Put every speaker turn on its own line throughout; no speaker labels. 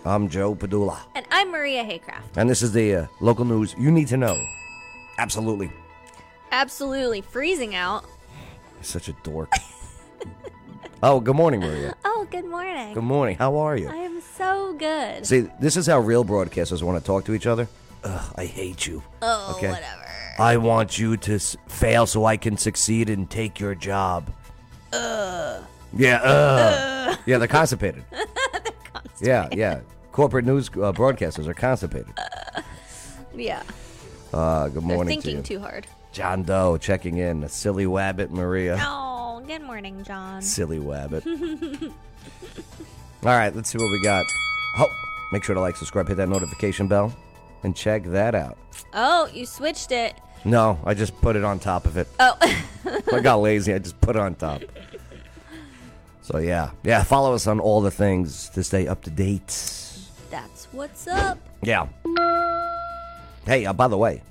I'm Joe Padula.
And I'm Maria Haycraft.
And this is the local news you need to know. Absolutely.
Absolutely freezing out.
You're such a dork. Oh, good morning, Maria.
Oh, good morning.
Good morning. How are you?
I am so good.
See, this is how real broadcasters want to talk to each other. Ugh, I hate you.
Oh,
okay?
whatever.
I want you to fail so I can succeed and take your job. Yeah, Yeah, they're constipated. Yeah. Corporate news broadcasters are constipated.
Yeah.
Good morning
They're
to
thinking
you.
too hard.
John Doe checking in. A silly wabbit, Maria.
Oh, good morning, John.
Silly wabbit. All right, let's see what we got. Oh, make sure to like, subscribe, hit that notification bell, and check that out.
Oh, you switched it.
No, I just put it on top of it.
Oh.
I got lazy. I just put it on top. So, yeah, follow us on all the things to stay up to date.
That's what's up.
Yeah. Hey, by the way,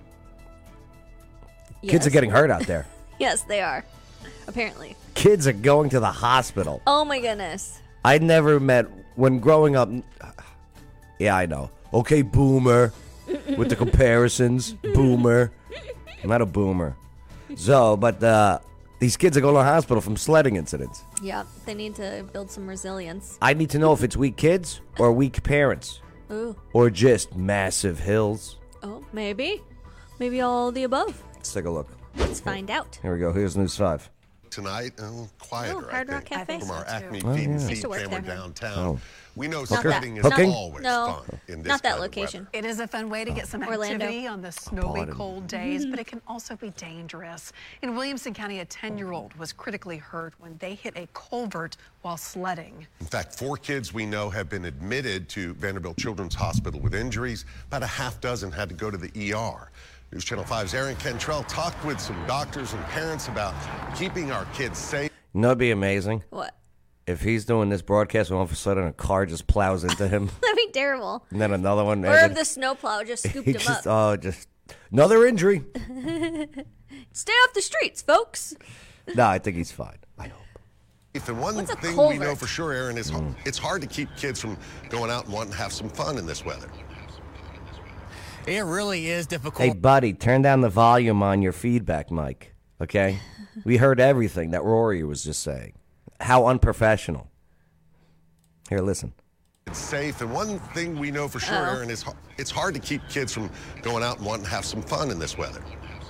Yes.
kids are getting hurt out there.
Yes, they are. Apparently.
Kids are going to the hospital.
Oh, my goodness.
I never met, when growing up, yeah, I know. Okay, boomer, with the comparisons, boomer. I'm not a boomer. So, but these kids are going to the hospital from sledding incidents.
Yeah, they need to build some resilience.
I need to know if it's weak kids or weak parents.
Ooh.
Or just massive hills.
Oh, maybe. Maybe all of the above.
Let's take a look.
Let's find out.
Here we go. Here's News 5.
Tonight, quieter,
Hard
I
Rock
think,
Cafe?
from our Acme
Oh,
Feed and
yeah.
Feed
Used to work
camera
there.
downtown.
Oh.
We know
Not that.
sledding is
Hooking?
always
No,
fun in this
not that
kind of
location.
weather.
It is a fun way to get some
Orlando.
activity on the snowy,
Pardon.
cold days, but it can also be dangerous. In Williamson County, a 10-year-old was critically hurt when they hit a culvert while sledding.
In fact, 4 kids we know have been admitted to Vanderbilt Children's Hospital with injuries. About a half dozen had to go to the ER. News Channel 5's Aaron Cantrell talked with some doctors and parents about keeping our kids safe.
You know, it'd be amazing
What?
if he's doing this broadcast and all of a sudden a car just plows into him.
That'd be terrible.
And then another one.
Or
and
if
then
the snowplow just scooped
he
him
just,
up.
just another injury.
Stay off the streets, folks.
No, I think he's fine. I hope.
And one
What's a
thing we know
culvert?
for sure, Aaron, is it's hard to keep kids from going out and wanting to have some fun in this weather.
It really is difficult.
Hey, buddy, turn down the volume on your feedback mic, okay? We heard everything that Rory was just saying. How unprofessional. Here, listen.
It's safe, and one thing we know for sure, Aaron, is it's hard to keep kids from going out and wanting to have some fun in this weather.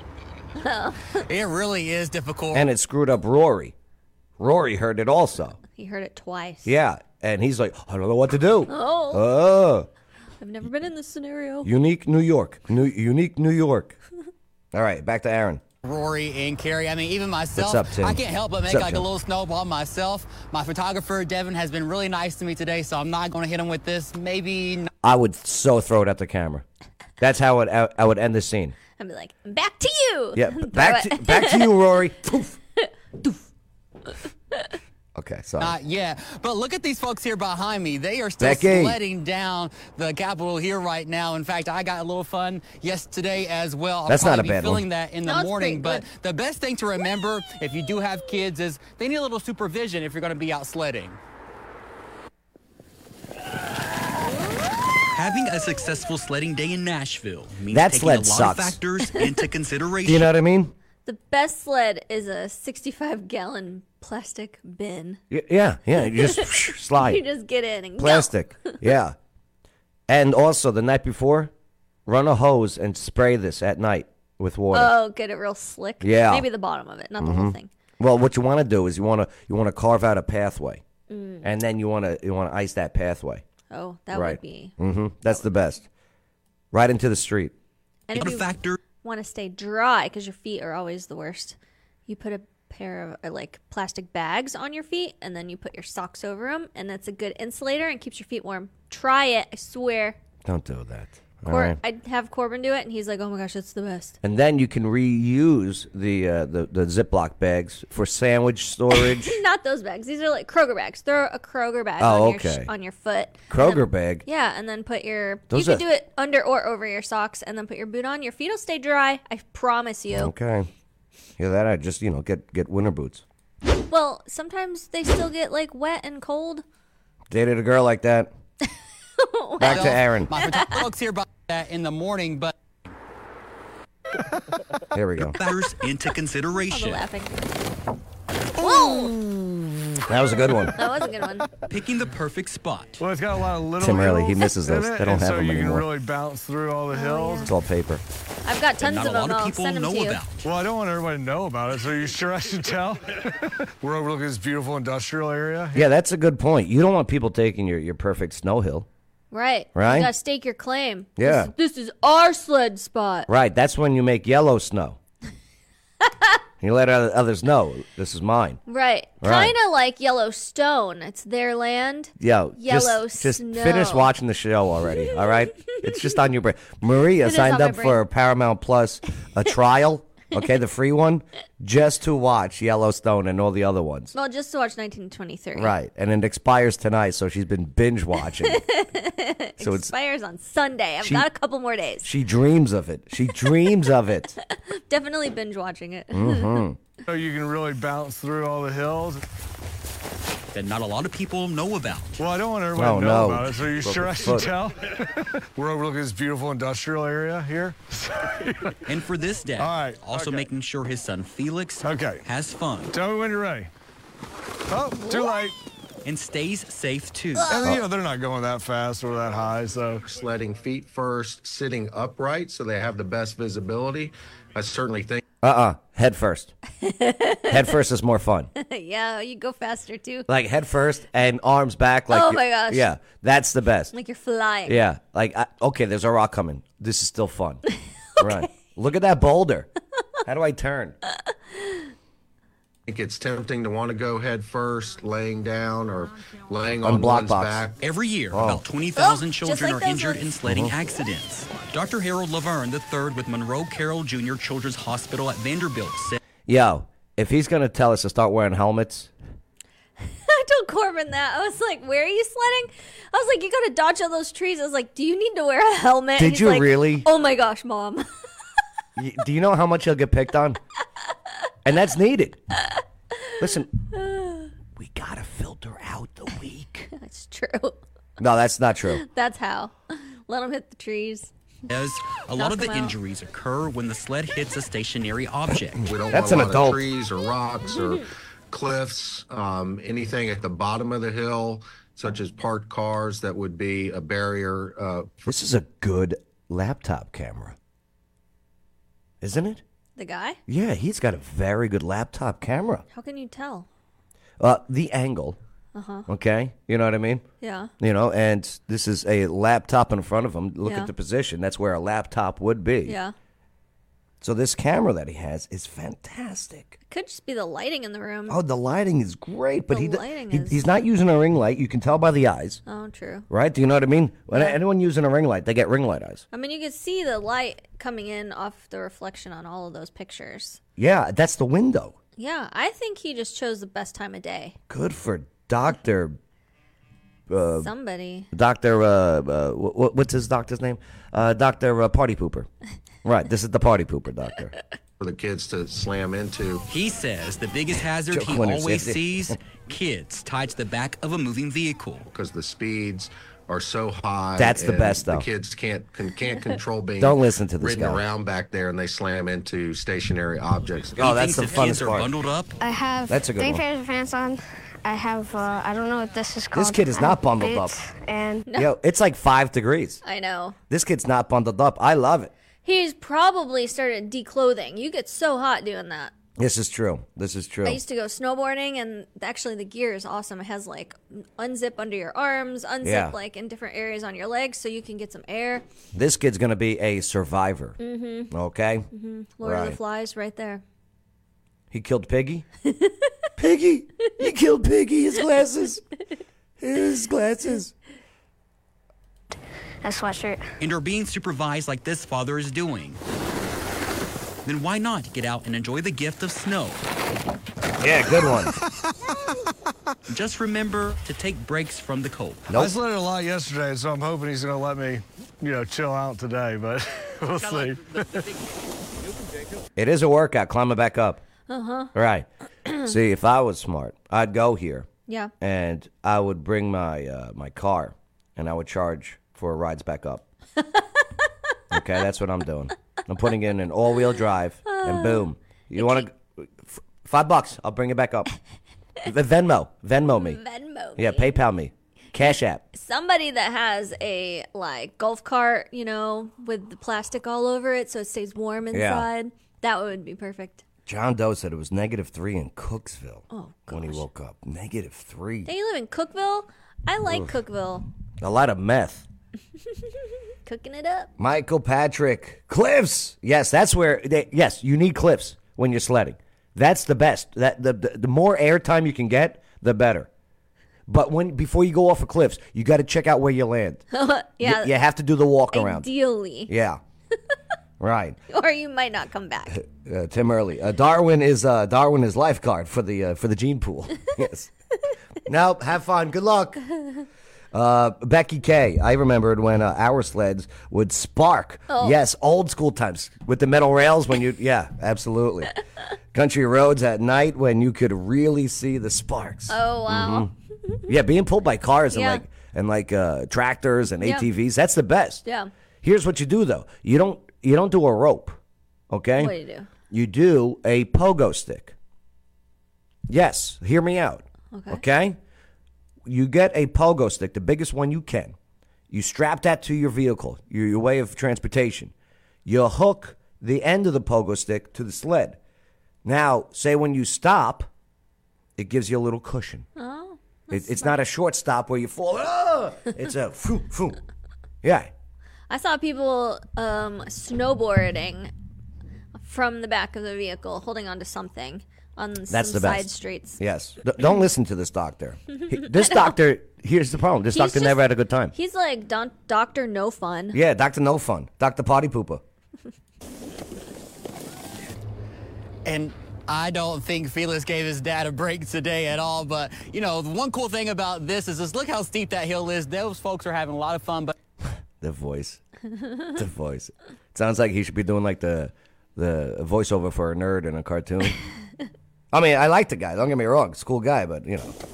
It really is difficult.
And it screwed up Rory. Rory heard it also.
He heard it twice.
Yeah, and he's like, I don't know what to do.
Oh. I've never been in this scenario.
Unique New York. Unique New York. All right, back to Aaron.
Rory and Carrie, I mean, even myself,
What's up, Tim?
I can't help but make
What's up,
like
Tim?
a little snowball myself. My photographer, Devin, has been really nice to me today, so I'm not going to hit him with this. Maybe
I would so throw it at the camera. That's how I would end the scene.
I'd be like, back to you.
Yeah,
Throw
back
it.
back to you, Rory. Poof. Okay, sorry.
not yet. But look at these folks here behind me. They are still
Becky.
sledding down the Capitol here right now. In fact, I got a little fun yesterday as well. I'll
That's not
probably
a
be
bad
feeling
one.
that in
No,
the
it's
morning.
pretty
But
good.
the best thing to remember if you do have kids is they need a little supervision if you're going to be out sledding.
Having a successful sledding day in Nashville means
That
taking
sled
a lot
sucks.
of factors into consideration.
Do you know what I mean?
The best sled is a 65-gallon plastic bin.
Yeah. You just slide.
You just get in and
Plastic. Yeah. And also, the night before, run a hose and spray this at night with
go.
water.
Oh, get it real slick.
Yeah.
Maybe the bottom of it, not the whole thing.
Well, what you want to do is you want to carve out a pathway, and then you want to ice that pathway.
Oh, that
Right.
would be.
That's the best. Right into the street.
And if
A
you
factor
want to stay dry, because your feet are always the worst, you put a pair of plastic bags on your feet, and then you put your socks over them, and that's a good insulator and keeps your feet warm. Try it, I swear.
Don't do that. All right.
I'd have Corbin do it, and he's like, "Oh my gosh, that's the best."
And then you can reuse the Ziploc bags for sandwich storage.
Not those bags. These are like Kroger bags. Throw a Kroger bag
Oh,
on your
okay.
on your foot.
Kroger
And then-
bag?
Yeah, and then put your.
Those
you could
are-
do it under or over your socks, and then put your boot on. Your feet will stay dry. I promise you.
Okay. Yeah, that I just get winter boots.
Well, sometimes they still get wet and cold.
Dated a girl like that. Back to Aaron.
My photographer looks here about that in the morning, but
Here we go.
Factors into
I'll go
consideration.
laughing. Whoa!
That was a good one.
That was a good one.
Picking the perfect spot.
Well, it's got a lot of little
Tim Early, he
hills
misses
in
those.
it,
They don't
and
have
so
them
you
anymore.
can really bounce through all the hills.
It's all paper.
I've got
That
tons
not
of
a
them.
lot of
I'll
people
send them
know
to you.
about.
Well, I don't want everybody to know about it, so you sure I should tell? We're overlooking this beautiful industrial area.
Yeah, that's a good point. You don't want people taking your perfect snow hill.
Right.
Right?
You gotta stake your claim.
Yeah.
This is our sled spot.
Right, that's when you make yellow snow. You let others know, this is mine.
Right.
Right.
Kind of like Yellowstone. It's their land.
Yo,
Yellow
just
snow.
finish watching the show already, all right? It's just on your brain. Maria
It is
signed
on my
up for Paramount Plus, a trial, okay, the free one, just to watch Yellowstone and all the other ones.
Well, just to watch 1923.
Right, and it expires tonight, so she's been binge watching. So it's
Expires on Sunday. I've
She-
got a couple more days.
she dreams of it. She dreams of it.
Definitely binge watching it.
So you can really bounce through all the hills.
That not a lot of people know about.
Well, I don't want everybody
Oh,
to know
no.
about it, so you
Broke
sure I
his
should
foot.
tell? We're overlooking this beautiful industrial area here.
And for this dad,
All right,
also
okay.
making sure his son Felix
Okay.
has fun
Tell me when you're ready. Oh, too late.
and stays safe too.
And, you know, they're not going that fast or that high, so.
Sledding feet first, sitting upright so they have the best visibility. I certainly think
Head first. Head first is more fun.
Yeah, you go faster too.
Like head first and arms back. Like
Oh, my gosh.
Yeah, that's the best.
Like you're flying.
Yeah, like okay, there's a rock coming. This is still fun. Right. Look at that boulder. How do I turn?
it's tempting to want to go head first, laying down or laying
On
on
block
one's
box.
back.
Every year,
Oh.
about 20,000
Oh, just
children
like
are
those
injured
ones.
in sledding accidents. Dr. Harold Laverne III with Monroe Carroll Jr. Children's Hospital at Vanderbilt said
Yo, if he's gonna tell us to start wearing helmets,
I told Corbin that. I was like, where are you sledding? I was like, you gotta dodge all those trees. I was like, do you need to wear a helmet?
Did
And he's
you
like,
really?
Oh my gosh, Mom.
do you know how much he'll get picked on? And that's needed. Listen, we gotta filter out the weak.
That's true.
No, that's not true.
That's how. Let them hit the trees.
as a lot of the
Knock 'em out.
injuries occur when the sled hits a stationary object.
We don't
That's
want a
an
lot
adult.
of trees or rocks or cliffs, anything at the bottom of the hill, such as parked cars that would be a barrier.
This is a good laptop camera, isn't it?
The guy?
Yeah, he's got a very good laptop camera.
How can you tell?
The angle. Okay, you know what I mean?
Yeah.
You know, and this is a laptop in front of him. Look
Yeah.
at the position. That's where a laptop would be.
Yeah.
So this camera that he has is fantastic.
Could just be the lighting in the room.
Oh, the lighting is great, but
The lighting is-
he's not using a ring light. You can tell by the eyes,
Oh, true.
right? Do you know what I mean? When anyone using a ring light, they get ring light eyes.
I mean, you can see the light coming in off the reflection on all of those pictures.
Yeah, that's the window.
Yeah, I think he just chose the best time of day.
Good for Doctor.
Somebody.
Doctor. What's his doctor's name? Doctor Party Pooper. Right. This is the Party Pooper doctor.
For the kids to slam into.
He says the biggest hazard
Joe
he
Winter
always
says it.
sees, kids tied to the back of a moving vehicle.
Because the speeds are so high.
That's the
and
best, though.
The kids can't control being.
Don't listen to this
ridden
guy.
around back there, and they slam into stationary objects.
Oh,
He
that's
thinks
the
if
funnest
kids are
part.
bundled up,
I have
That's a good
3
one.
pairs of pants on. I have, I don't know what this is called.
kid is
I
not
have
bundled
boots,
up.
And
Yo, it's like 5 degrees.
I know.
This kid's not bundled up. I love it.
He's probably started declothing. You get so hot doing that.
This is true. This is true.
I used to go snowboarding, and actually the gear is awesome. It has like unzip under your arms, unzip
Yeah.
like in different areas on your legs, so you can get some air.
This kid's gonna be a survivor. Mm-hmm. Okay.
Lord of
Right.
the Flies, right there.
He killed Piggy. Piggy. He killed Piggy. His glasses. His glasses.
a sweatshirt.
and are being supervised like this father is doing. Then why not get out and enjoy the gift of snow?
Yeah, good one.
Just remember to take breaks from the cold.
I
Nope.
sledded a lot yesterday, so I'm hoping he's going to let me, chill out today, but we'll see.
It is a workout. Climbing back up. Right. See, if I was smart, I'd go here
Yeah.
and I would bring my my car and I would charge before it rides back up. Okay, that's what I'm doing. I'm putting in an all-wheel drive, and boom. You want to $5? I'll bring it back up. Venmo me.
Venmo me.
Yeah, PayPal me. Cash App.
Somebody that has a like golf cart, with the plastic all over it so it stays warm inside. That would be perfect.
John Doe said it was -3 in Cooksville.
Oh,
when he woke up. -3.
Hey, you live in Cookville? I like Cookville.
A lot of meth.
Cooking it up.
Michael Patrick. Cliffs. Yes, that's where. Yes, you need cliffs when you're sledding. That's the best. The more airtime you can get, the better. But before you go off of cliffs, you got to check out where you land.
Yeah.
You have to do the walk around.
Ideally.
Yeah. Right.
Or you might not come back.
Tim Early. Darwin is lifeguard for the gene pool. Yes. No, have fun. Good luck. Becky K. I remembered when our sleds would spark.
Oh.
Yes, old school times with the metal rails yeah, absolutely. Country roads at night when you could really see the sparks.
Oh, wow.
Mm-hmm. Yeah, being pulled by cars and tractors and ATVs. That's the best.
Yeah.
Here's what you do though. You don't do a rope. Okay?
What do you do?
You do a pogo stick. Yes, hear me out. Okay? You get a pogo stick, the biggest one you can. You strap that to your vehicle, your way of transportation. You hook the end of the pogo stick to the sled. Now, say when you stop, it gives you a little cushion.
Oh.
It's not a short stop where you fall. It's a phoom, phoom. Yeah.
I saw people snowboarding from the back of the vehicle, holding onto something on
That's
some
the
side
best.
streets.
Yes. Don't listen to this doctor. This doctor, here's the problem. This doctor never had a good time.
He's like Dr. No Fun.
Yeah, Dr. No Fun. Dr. Party Pooper.
And I don't think Felix gave his dad a break today at all. But, the one cool thing about this is just look how steep that hill is. Those folks are having a lot of fun. But
The voice. The voice. It sounds like he should be doing like the voiceover for a nerd in a cartoon. I mean, I like the guy. Don't get me wrong. He's a cool guy, but,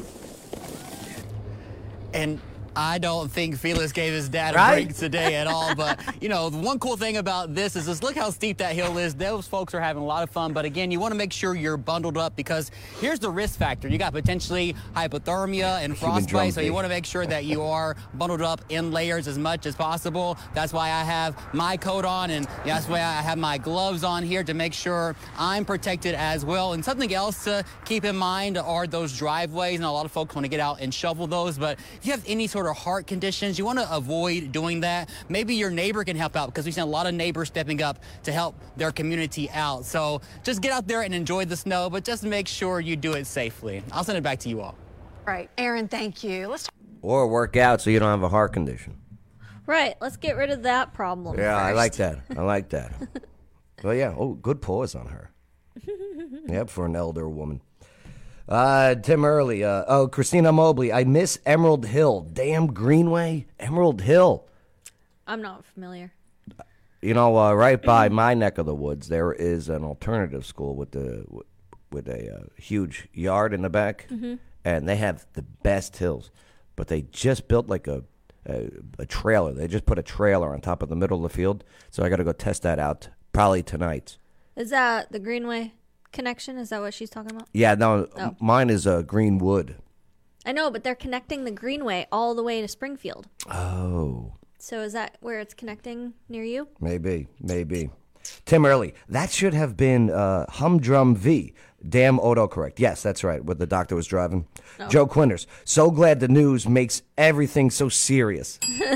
And I don't think Felix gave his dad a
Right?
break today at all. But, the one cool thing about this is just look how steep that hill is. Those folks are having a lot of fun. But again, you want to make sure you're bundled up because here's the risk factor. You got potentially hypothermia and frostbite. So you want to make sure that you are bundled up in layers as much as possible. That's why I have my coat on and that's why I have my gloves on here to make sure I'm protected as well. And something else to keep in mind are those driveways. And a lot of folks want to get out and shovel those. But if you have any sort of heart conditions, you want to avoid doing that. Maybe your neighbor can help out because we've seen a lot of neighbors stepping up to help their community out. So just get out there and enjoy the snow, but just make sure you do it safely. I'll send it back to you all.
Right. Aaron, thank you. Let's
Or work out so you don't have a heart condition.
Right. Let's get rid of that problem.
Yeah, I
first.
like that. I like that. Well, yeah. Oh, good pause on her. Yep, for an elder woman. Tim Early. Christina Mobley. I miss Emerald Hill. Damn Greenway. Emerald Hill.
I'm not familiar.
Right by my neck of the woods, there is an alternative school with a huge yard in the back, and they have the best hills. But they just built like a trailer. They just put a trailer on top of the middle of the field. So I got to go test that out probably tonight.
Is that the Greenway connection? Is that what she's talking about?
Yeah, no,
Oh.
Mine is Greenwood.
I know, but they're connecting the Greenway all the way to Springfield.
Oh.
So is that where it's connecting near you?
Maybe. Tim Early. That should have been Humdrum V. Damn autocorrect. Yes, that's right, what the doctor was driving.
Oh.
Joe Quinters. So glad the news makes everything so serious.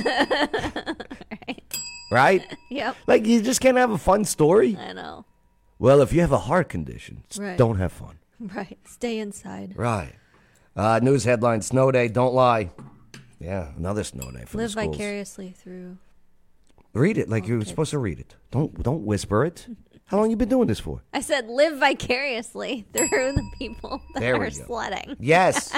Right?
Yep.
Like, you just can't have a fun story?
I know.
Well, if you have a heart condition,
Right.
don't have fun.
Right. Stay inside.
Right. News headline, snow day, don't lie. Yeah, another snow day for
Live
the schools.
vicariously through.
Read it like you're supposed to read it. Don't whisper it. How long you been doing this for?
I said live vicariously through the people that
There we
are
go.
sledding.
Yes.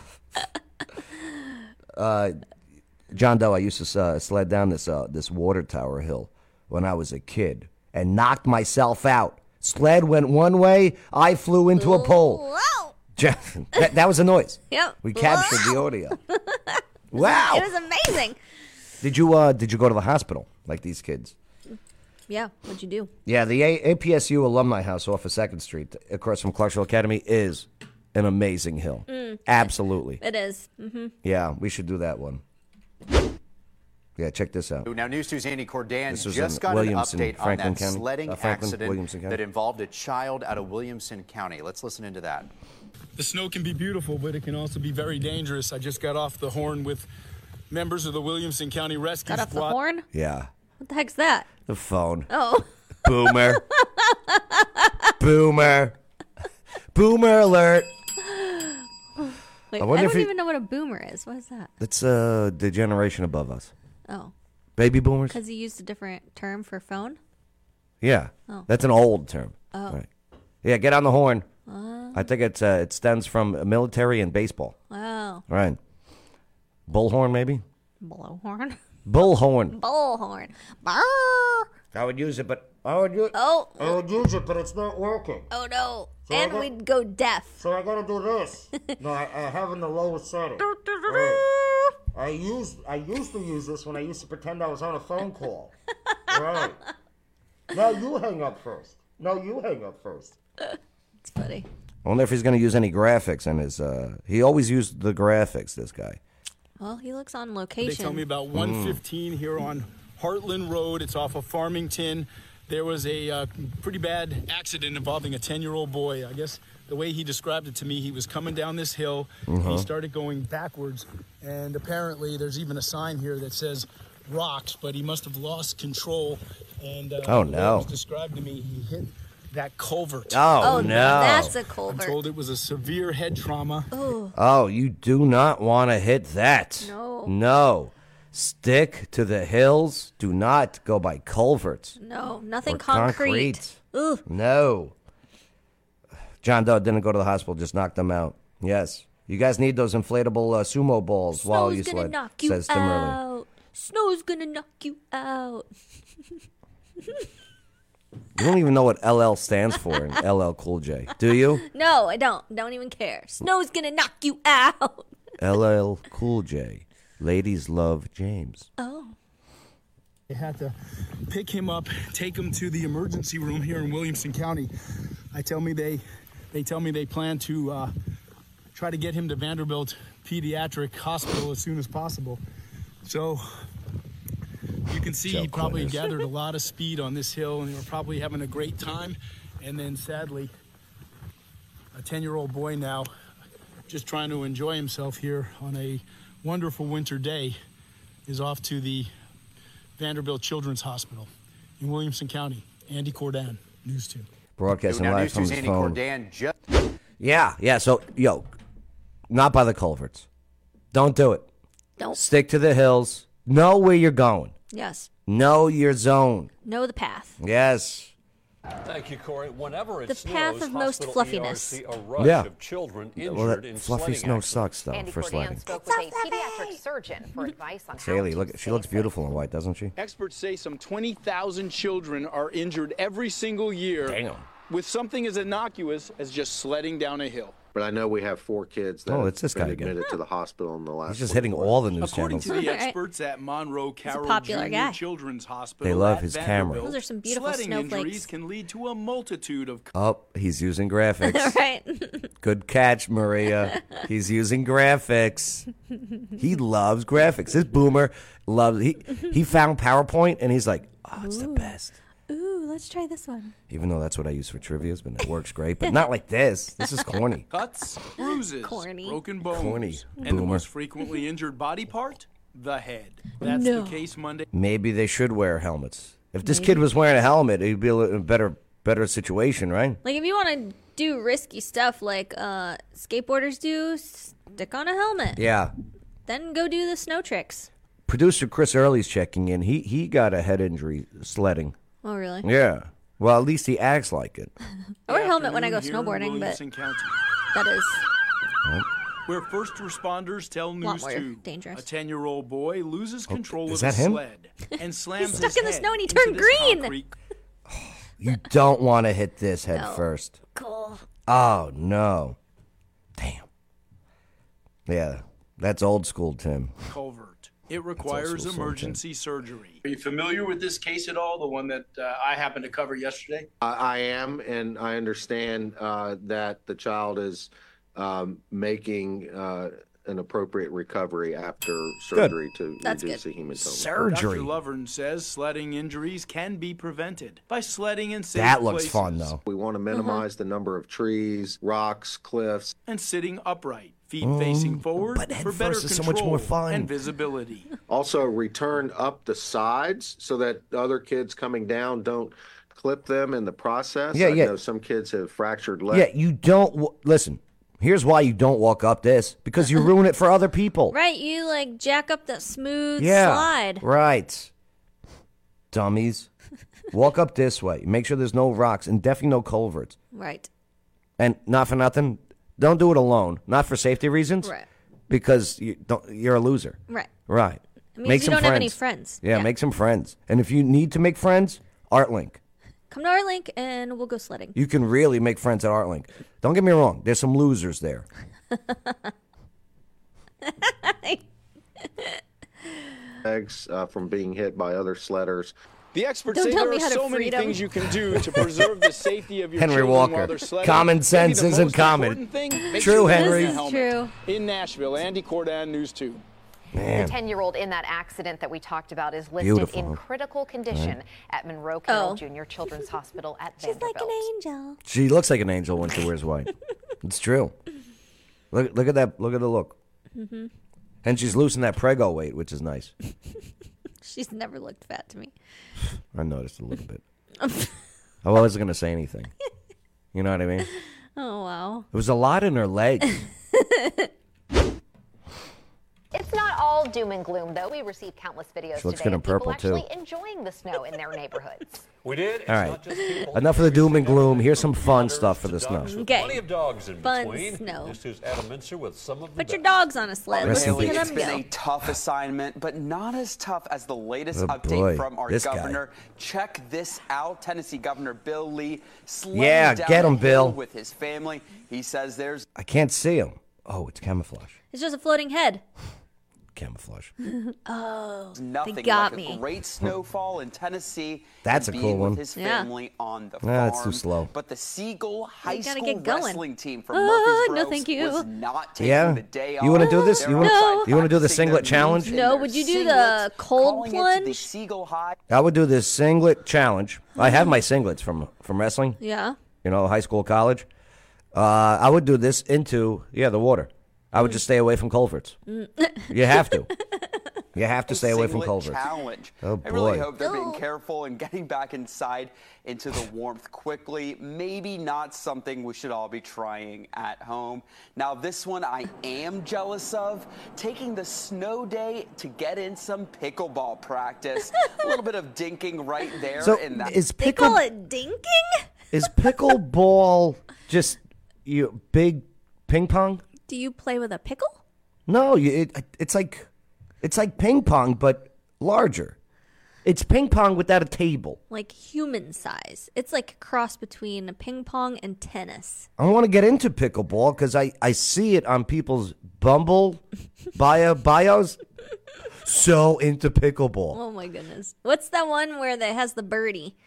John Doe, I used to sled down this water tower hill when I was a kid and knocked myself out. Sled went one way, I flew into a pole.
Wow.
That was a noise.
Yep.
We captured the audio. Wow.
It was amazing.
Did you go to the hospital like these kids?
Yeah, what'd you do?
Yeah, the APSU Alumni House off of 2nd Street, across from Clarksville Academy, is an amazing hill. Absolutely.
It is. Mm-hmm.
Yeah, we should do that one. Yeah, check this out.
Now, News 2's Andy Cordan
This was
just
in
got
Williamson,
an update on
Franklin
that
County.
sledding
Franklin,
accident
Williamson County.
that involved a child out of Williamson County. Let's listen into that.
The snow can be beautiful, but it can also be very dangerous. I just got off the horn with members of the Williamson County Rescue
Got off the
Squad.
horn?
Yeah,
What the heck's that?
the phone.
Oh.
Boomer. Boomer. Boomer alert.
Wait,
I
I,
wonder if
don't
he-
even know what a boomer is. What is that?
It's the generation above us.
Oh.
Baby boomers?
Because you used a different term for phone?
Yeah.
Oh.
That's an old term.
Oh.
Right. Yeah, get on the horn. I think it stems from military and baseball.
Oh.
Right. Bullhorn, maybe?
Blowhorn?
Bullhorn.
Bullhorn. Brrr.
I would use it, but I would use it, but it's not working.
Oh, no.
So
And we'd go deaf.
So I gotta do this. No, I have in the lowest setting. I used to use this when I used to pretend I was on a phone call. Right. Now you hang up first.
It's funny.
I wonder if he's gonna use any graphics in his. He always used the graphics. This guy.
Well, he looks on
They
location.
tell me about 115 here on Heartland Road. It's off of Farmington. There was a pretty bad accident involving a 10-year-old boy. I guess the way he described it to me, he was coming down this hill. He started going backwards. And apparently there's even a sign here that says rocks, but he must have lost control. And
Oh,
the way
no.
it was described to me, he hit that culvert.
Oh, no.
That's a
I'm
culvert.
told it was a severe head trauma.
Oh, you do not want to hit that.
No.
No. Stick to the hills. Do not go by culverts.
No, nothing
Or
concrete. Ooh.
No. John Doe didn't go to the hospital, just knocked them out. Yes. You guys need those inflatable sumo balls while you
Snow's gonna
sled,
knock you
says Tim Early.
out. Snow's gonna knock you out.
You don't even know what LL stands for in LL Cool J, do you?
No, I don't. Don't even care. Snow's gonna knock you out.
LL Cool J. Ladies love James.
Oh.
They had to pick him up, take him to the emergency room here in Williamson County. They tell me they plan to try to get him to Vanderbilt Pediatric Hospital as soon as possible. So you can see he probably gathered a lot of speed on this hill, and they were probably having a great time. And then sadly, a 10-year-old boy now just trying to enjoy himself here on a wonderful winter day is off to the Vanderbilt Children's Hospital in Williamson County. Andy Cordan, News 2.
Broadcasting
Now,
live
News
from
2's
his
Andy
phone.
Cordan just...
Yeah. So, not by the culverts. Don't do it.
Don't.
Stick to the hills. Know where you're going.
Yes.
Know your zone.
Know the path.
Yes.
Thank you, Corey. Whenever it
The
snows,
path of most
hospital
fluffiness.
ERs see a rush
Yeah.
of children injured
Well, that
in
fluffy
sledding
snow
accidents.
sucks, though,
Andy
for
Cordan
sledding.
spoke with a pediatric surgeon for advice on how
Haley,
to
look, she looks beautiful in white, doesn't she?
Experts say some 20,000 children are injured every single year with something as innocuous as just sledding down a hill.
But I know we have 4 kids that
Oh, it's this
have been
guy again.
admitted to the hospital in the last.
He's just hitting all the news
According
channels.
to the experts at Monroe Carroll
popular
Jr.
guy.
Children's Hospital,
They love
at
his
Vanderbilt,
camera.
Those are some beautiful
sledding
snowflakes.
injuries can lead to a multitude of.
Oh, he's using graphics.
Right.
Good catch, Maria. He's using graphics. He loves graphics. This boomer loves. He found PowerPoint and he's like, oh, it's the best.
Ooh, let's try this one.
Even though that's what I use for trivias, but it works great. But not like this. This is corny.
Cuts, bruises,
Corny.
broken bones,
Corny.
and the
Boomer.
most frequently injured body part, the head. That's
No.
the case Monday.
Maybe they should wear helmets. If this kid was wearing a helmet, he'd be in a better situation, right?
Like, if you want to do risky stuff like skateboarders do, stick on a helmet.
Yeah.
Then go do the snow tricks.
Producer Chris Early's checking in. He got a head injury sledding.
Oh, really?
Yeah. Well, at least he acts like it.
I wear a helmet when I go
Afternoon here in
snowboarding, but
Williamson County,
that is
where first responders tell
lot
News
more
2
dangerous.
a 10-year-old boy loses control
is
of
that
his
him?
sled and slams
stuck
his
in the
head
snow and he
into
turned
this
green.
concrete.
You don't want to hit this head
No.
first.
cool.
Oh, no. Damn. Yeah, that's old school, Tim.
Culvert. It requires emergency surgery. Are you familiar with this case at all, the one that I happened to cover yesterday?
I am, and I understand that the child is making an appropriate recovery after surgery to reduce the hematoma.
Dr. Lovern says sledding injuries can be prevented by sledding in safe
That looks
places
fun, though.
We want to minimize the number of trees, rocks, cliffs.
and sitting upright, feet facing forward for better
first is so
control
much more fun.
and visibility.
Also, return up the sides so that other kids coming down don't clip them in the process.
Yeah,
I
yeah.
know some kids have fractured legs.
Yeah, you don't listen. Here's why you don't walk up this, because you ruin it for other people.
Right, you like jack up that smooth
Yeah,
slide.
right. Dummies. Walk up this way. Make sure there's no rocks and definitely no culverts.
Right.
And not for nothing, don't do it alone. Not for safety reasons.
Right.
Because you're a loser.
Right.
Right.
It means
Make
you
some
don't
friends.
have any friends.
Yeah, make some friends. And if you need to make friends, ArtLink.
Come to our link and we'll go sledding.
You can really make friends at ArtLink. Don't get me wrong. There's some losers there.
Legs from being hit by other sledders.
The experts
Don't
say
tell
there
me
are
how to
so many
freedom.
things you can do to preserve the safety of your
Henry
children
Walker.
while they're sledding.
Common sense
Maybe the
isn't
most
common.
important thing, make
True,
sure you're
Henry.
wearing a
This
is
helmet.
true.
In Nashville, Andy Cordan, News 2.
Man.
The 10-year-old in that accident that we talked about is listed
Beautiful.
in critical condition at Monroe Carroll Jr. Children's Hospital at
She's
Vanderbilt.
like an angel.
She looks like an angel when she wears white. It's true. Look at that. Look at the look.
Mm-hmm.
And she's losing that prego weight, which is nice.
She's never looked fat to me.
I noticed a little bit. I wasn't going to say anything. You know what I mean?
Oh, wow.
There was a lot in her legs.
It's not all doom and gloom, though. We received countless videos
She looks
today
good in
of people
purple, too.
actually enjoying the snow in their neighborhoods.
We did. It's
All right.
not just people.
Enough of the doom and gloom. Here's some fun stuff for the snow.
Dogs with
Okay.
Plenty of dogs in
Fun
between.
snow.
This is Adam Mincer with some of the
Put your
best.
dogs on a sled.
Rest
Let's
in
see
peace.
them
It's been
go.
a tough assignment, but not as tough as the latest
Oh,
update
boy.
from our
This guy.
governor. Check this out. Tennessee Governor Bill Lee sledding
Yeah,
down
get him,
a hill
Bill.
with his family. He says there's
I can't see him. Oh, it's camouflage.
It's just a floating head.
Camouflage.
Oh,
nothing
they got
like
me.
a great snowfall in Tennessee.
That's
and
a cool
being
one.
with his
Yeah.
family on the
Nah,
farm.
that's too slow.
But the Siegel High
gotta
School
get going.
wrestling team from
Oh,
Murfreesboro
no, thank you.
was not taking
Yeah?
the day off.
You want to do this?
They're
You want
outside
to do the
practicing
singlet
their
challenge?
moves in
No,
their
would you do
singlets,
the cold
calling it the
plunge?
Siegel High.
I would do this singlet challenge. I have my singlets from wrestling.
Yeah.
You know, high school, college. I would do this into the water. I would just stay away from culverts. You have to. You have to stay away from
Singlet
culverts.
Challenge.
Oh,
I really
boy.
hope they're being careful and getting back inside into the warmth quickly. Maybe not something we should all be trying at home. Now, this one I am jealous of. Taking the snow day to get in some pickleball practice. A little bit of dinking right there.
So
in that.
is
They call it dinking?
is pickleball just big ping pong?
Do you play with a pickle?
No, it's like ping pong but larger. It's ping pong without a table.
Like human size. It's like a cross between ping pong and tennis.
I want to get into pickleball because I see it on people's Bumble bios. So into pickleball.
Oh my goodness. What's that one where that has the birdie?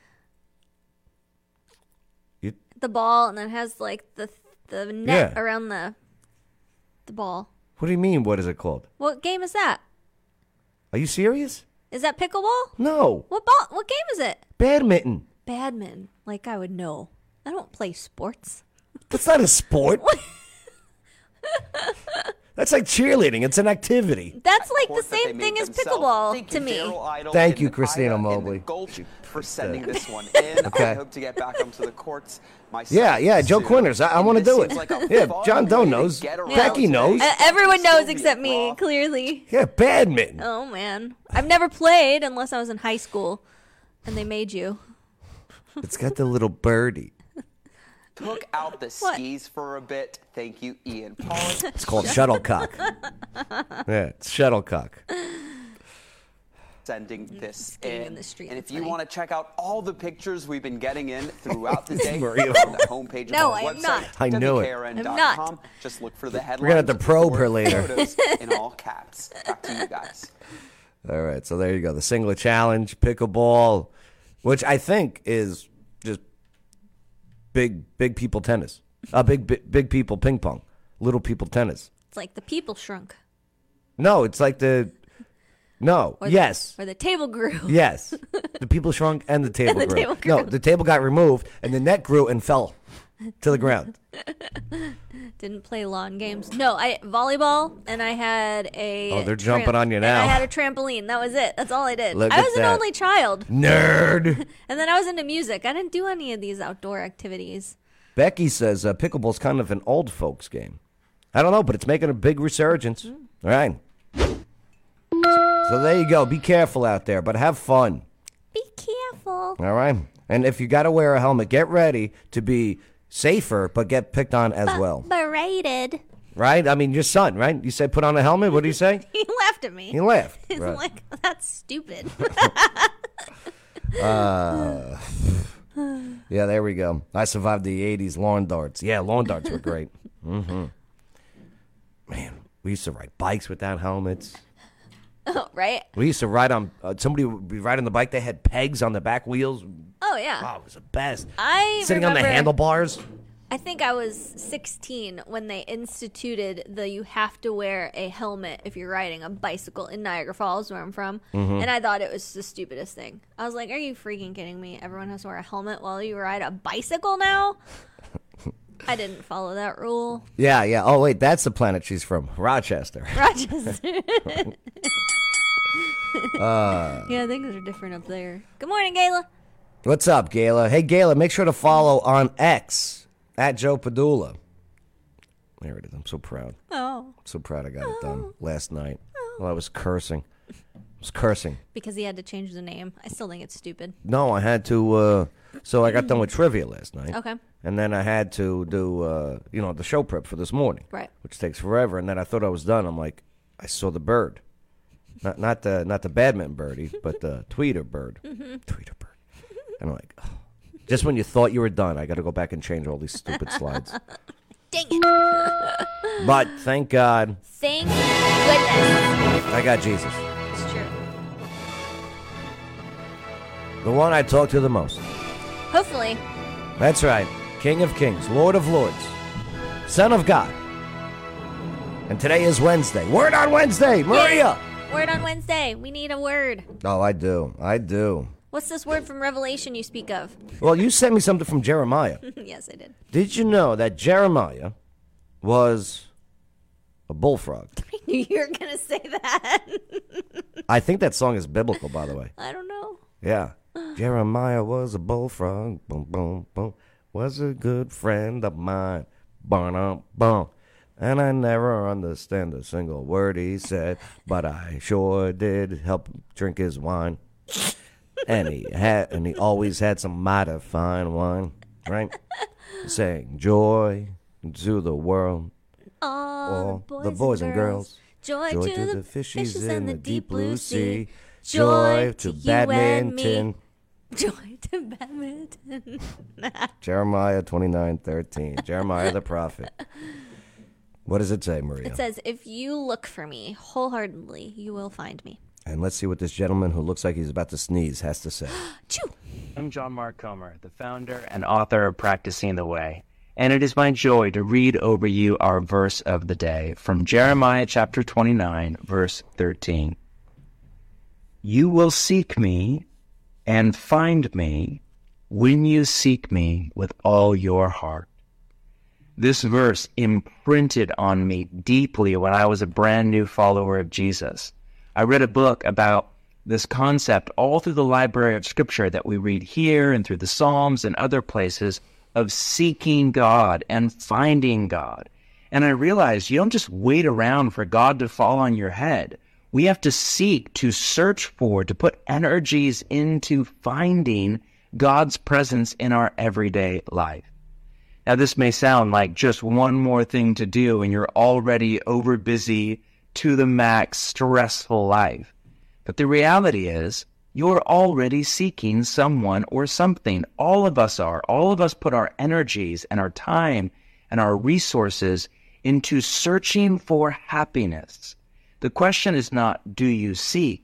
The ball and then has like the net
Yeah.
around the ball.
What do you mean? What is it called?
What game is that?
Are you serious?
Is that pickleball?
No.
What ball? What game is it?
Badminton.
Badminton. Like I would know. I don't play sports.
That's not a sport. That's like cheerleading. It's an activity.
That's like the
Court that they
same
made
thing as
themselves.
pickleball
Thank
to
you,
me.
Daryl Idle
Thank
and
you, Christina
Ida in the
Mobley.
Gulch for sending this one in.
Okay.
I hope to get back onto the courts myself.
Yeah, Joe
soon.
Quinters. I
And
want to
this
do it.
seems like a
Yeah,
fun
John
way
Doe
to
knows.
get around
Becky knows.
today.
Everyone knows
Sylvia
except me,
Roth.
clearly.
Yeah, badminton.
Oh man, I've never played unless I was in high school, and they made you.
It's got the little birdie.
Took out the skis for a bit. Thank you, Ian Pollock.
It's called shuttlecock. Yeah, it's shuttlecock.
Sending this
skating in the street,
And if
that's
you
funny.
want to check out all the pictures we've been getting in throughout the day
Maria.
on the homepage
No,
of
I
our
am
website,
not.
I knew it.
I'm not.
WKRN.com. Just look for the headlines.
We're gonna have to probe her later.
Photos in all caps. Back to you guys.
All right, so there you go. The Singler Challenge, pickleball, which I think is just big people tennis. Big people ping pong. Little people tennis.
It's like the people shrunk.
No, it's like yes.
Or the table grew.
Yes. The people shrunk and the table
And the
grew.
table grew.
No, the table got removed and the net grew and fell to the ground.
Didn't play lawn games. No, I volleyball, and I had a.
Oh, they're jumping on you now.
And I had a trampoline. That was it. That's all I did.
Look
I
at
was an
that.
only child.
Nerd.
And then I was into music. I didn't do any of these outdoor activities.
Becky says pickleball's kind of an old folks game. I don't know, but it's making a big resurgence. All right. So there you go. Be careful out there, but have fun.
Be careful.
All right. And if you got to wear a helmet, get ready to be safer, but get picked on as well.
Berated.
Right? I mean, your son, right? You said put on a helmet. What did he say?
He laughed at me.
He laughed.
He's
Right.
like, that's stupid.
Yeah, there we go. I survived the 80s lawn darts. Yeah, lawn darts were great. Man, we used to ride bikes without helmets.
Oh, right?
We used to ride on, somebody would be riding the bike, they had pegs on the back wheels.
Oh, yeah.
Wow, it was the best.
Sitting
on the handlebars.
I think I was 16 when they instituted you have to wear a helmet if you're riding a bicycle in Niagara Falls, where I'm from.
Mhm.
And I thought it was the stupidest thing. I was like, are you freaking kidding me? Everyone has to wear a helmet while you ride a bicycle now? I didn't follow that rule.
Yeah. Oh, wait, that's the planet she's from. Rochester.
Rochester.
Uh,
Yeah, things are different up there. Good morning, Gayla.
What's up, Gayla? Hey, Gayla, make sure to follow on X at Joe Padula. There it is. I'm so proud.
Oh.
I'm so proud I got it done last night. Well, I was cursing.
Because he had to change the name. I still think it's stupid.
No, I had to. So I got done with trivia last night.
Okay.
And then I had to do, the show prep for this morning.
Right.
Which takes forever. And then I thought I was done. I'm like, I saw the bird, not the badminton birdie, but the tweeter bird.
Mhm.
Tweeter bird. And I'm like, oh. Just when you thought you were done, I got to go back and change all these stupid slides.
Dang it.
But thank God,
Thank goodness.
I got Jesus,
It's true.
the one I talk to the most.
Hopefully.
That's right. King of Kings, Lord of Lords, Son of God. And today is Wednesday. Word on Wednesday, Maria.
Word on Wednesday. We need a word.
Oh, I do.
What's this word from Revelation you speak of?
Well, you sent me something from Jeremiah.
Yes, I did.
Did you know that Jeremiah was a bullfrog?
I knew you were going to say that.
I think that song is biblical, by the way.
I don't know.
Yeah. Jeremiah was a bullfrog. Boom, boom, boom. Was a good friend of mine. Boom, boom. And I never understand a single word he said, but I sure did help drink his wine. And he always had some mighty fine wine, right? Saying joy to the world, all the boys and girls.
Joy to the
fishes in the deep blue sea. Joy to badminton.
Joy to badminton.
Jeremiah 29:13. Jeremiah the prophet. What does it say, Maria?
It says, if you look for me wholeheartedly, you will find me.
And let's see what this gentleman who looks like he's about to sneeze has to say.
I'm John Mark Comer, the founder and author of Practicing the Way, and it is my joy to read over you our verse of the day from Jeremiah chapter 29, verse 13. You will seek me and find me when you seek me with all your heart. This verse imprinted on me deeply when I was a brand new follower of Jesus. I read a book about this concept all through the library of scripture that we read here and through the Psalms and other places of seeking God and finding God. And I realized you don't just wait around for God to fall on your head. We have to seek, to search for, to put energies into finding God's presence in our everyday life. Now, this may sound like just one more thing to do and you're already overbusy, to the max, stressful life. But the reality is, you're already seeking someone or something. All of us are. All of us put our energies and our time and our resources into searching for happiness. The question is not, do you seek?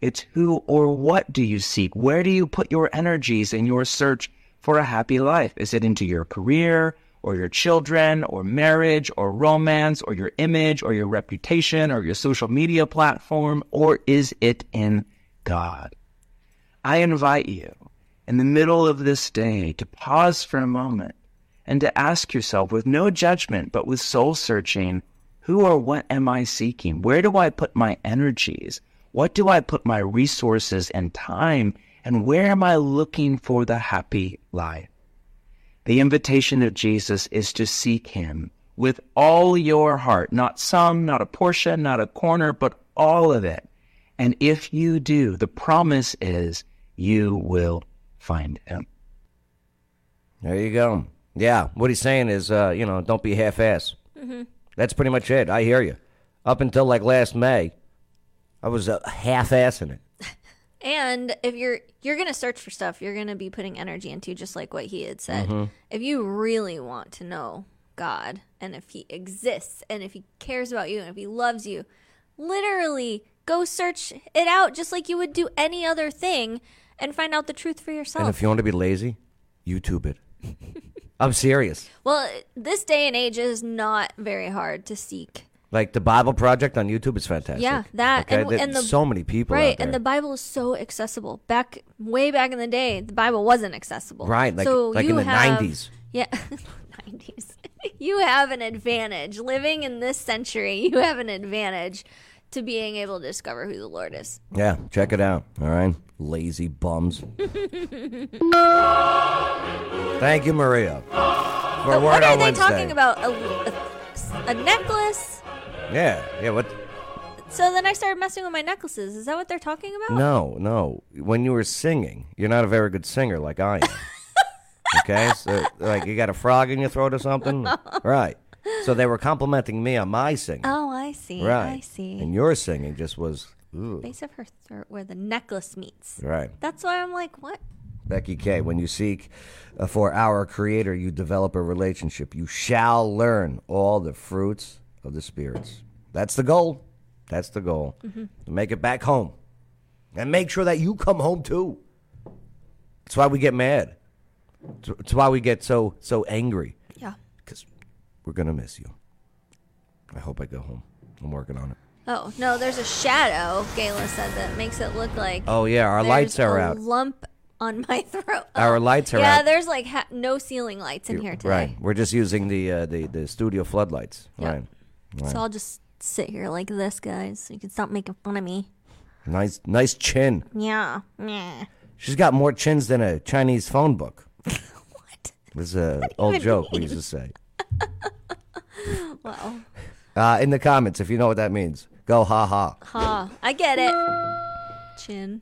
It's who or what do you seek? Where do you put your energies in your search for a happy life? Is it into your career or your children or marriage or romance or your image or your reputation or your social media platform, or is it in God? I invite you in the middle of this day to pause for a moment and to ask yourself with no judgment but with soul searching, who or what am I seeking? Where do I put my energies? What do I put my resources and time? And where am I looking for the happy life? The invitation of Jesus is to seek him with all your heart, not some, not a portion, not a corner, but all of it. And if you do, the promise is you will find him.
There you go. Yeah, what he's saying is, don't be half-ass.
Mm-hmm.
That's pretty much it. I hear you. Up until like last May, I was half-assing it.
And if you're going to search for stuff, you're going to be putting energy into, just like what he had said.
Mm-hmm.
If you really want to know God, and if he exists, and if he cares about you, and if he loves you, literally go search it out just like you would do any other thing and find out the truth for yourself.
And if you want to be lazy, YouTube it. I'm serious.
Well, this day and age is not very hard to seek.
Like the Bible Project on YouTube is fantastic.
Yeah, that.
Okay?
And
so many people
right,
out there.
and the Bible is so accessible. Way back in the day, the Bible wasn't accessible.
Right, like in the 90s.
Yeah, 90s. You have an advantage. Living in this century, you have an advantage to being able to discover who the Lord is.
Yeah, check it out. All right, lazy bums. Thank you, Maria, for a word
what
on
are they
Wednesday.
talking about? A necklace?
Yeah, what?
So then I started messing with my necklaces. Is that what they're talking about?
No. When you were singing, you're not a very good singer like I am. Okay? So, like, you got a frog in your throat or something? Right. So they were complimenting me on my singing.
Oh, I see.
Right.
I see.
And your singing just was, ooh.
Base of her throat where the necklace meets.
Right.
That's why I'm like, what?
Becky K, when you seek for our Creator, you develop a relationship. You shall learn all the fruits of the spirits. That's the goal. That's the goal.
Mm-hmm.
To make it back home. And make sure that you come home too. That's why we get mad. It's why we get so angry.
Yeah.
Because we're going to miss you. I hope I go home. I'm working on it.
Oh, no, there's a shadow, Gayla said, that makes it look like
Oh, yeah, our lights are out.
Lump on my throat.
Our lights are out.
Yeah, there's like no ceiling lights in here today.
Right. We're just using the studio floodlights.
Yep.
Right.
So I'll just sit here like this, guys, so you can stop making fun of me.
Nice chin.
Yeah. Meh.
She's got more chins than a Chinese phone book.
What?
This is an old joke we used to say.
Wow.
In the comments, if you know what that means, go ha ha.
Ha. I get it. Chin.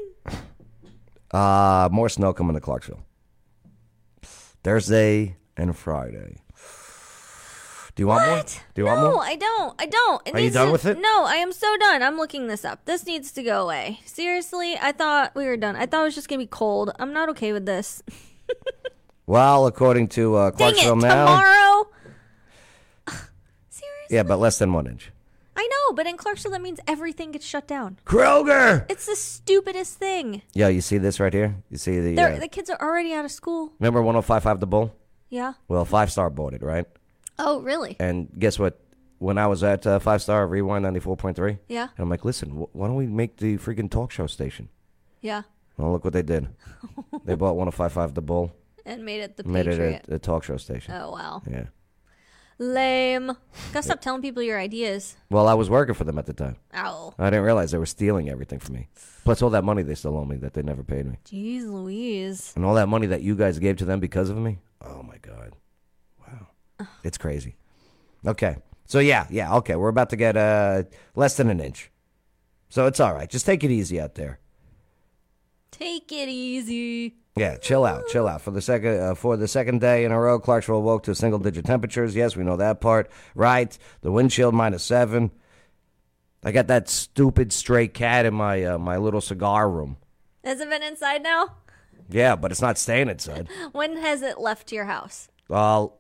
More snow coming to Clarksville. Thursday and Friday. Do you want more? Do you want more?
No, I don't.
Are you done with it?
No, I am so done. I'm looking this up. This needs to go away. Seriously, I thought we were done. I thought it was just going to be cold. I'm not okay with this.
Well, according to Clarksville
Dang it,
now.
tomorrow? Seriously?
Yeah, but less than 1 inch.
I know, but in Clarksville, that means everything gets shut down.
Kroger!
It's the stupidest thing.
Yeah, you see this right here? You see the...
The kids are already out of school.
Remember 105.5 The Bull?
Yeah.
Well, 5 Star bought it, right?
Oh, really?
And guess what? When I was at 5 Star Rewind 94.3,
Yeah.
and I'm like, listen, why don't we make the freaking talk show station?
Yeah.
Well, look what they did. They bought 105.5 The Bull.
And made it the
Made
Patriot.
it a talk show station.
Oh, wow.
Yeah.
Lame. Gotta stop telling people your ideas.
Well, I was working for them at the time.
Ow.
I didn't realize they were stealing everything from me. Plus all that money they still owe me that they never paid me.
Jeez Louise.
And all that money that you guys gave to them because of me. Oh, my God. Wow. It's crazy. Okay. So, yeah. Okay. We're about to get less than 1 inch. So it's all right. Just take it easy out there.
Take it easy.
Yeah, chill out. For the second day in a row, Clarksville woke to single-digit temperatures. Yes, we know that part. Right. The wind chill -7. I got that stupid stray cat in my my little cigar room.
Has it been inside now?
Yeah, but it's not staying inside.
When has it left your house?
Well,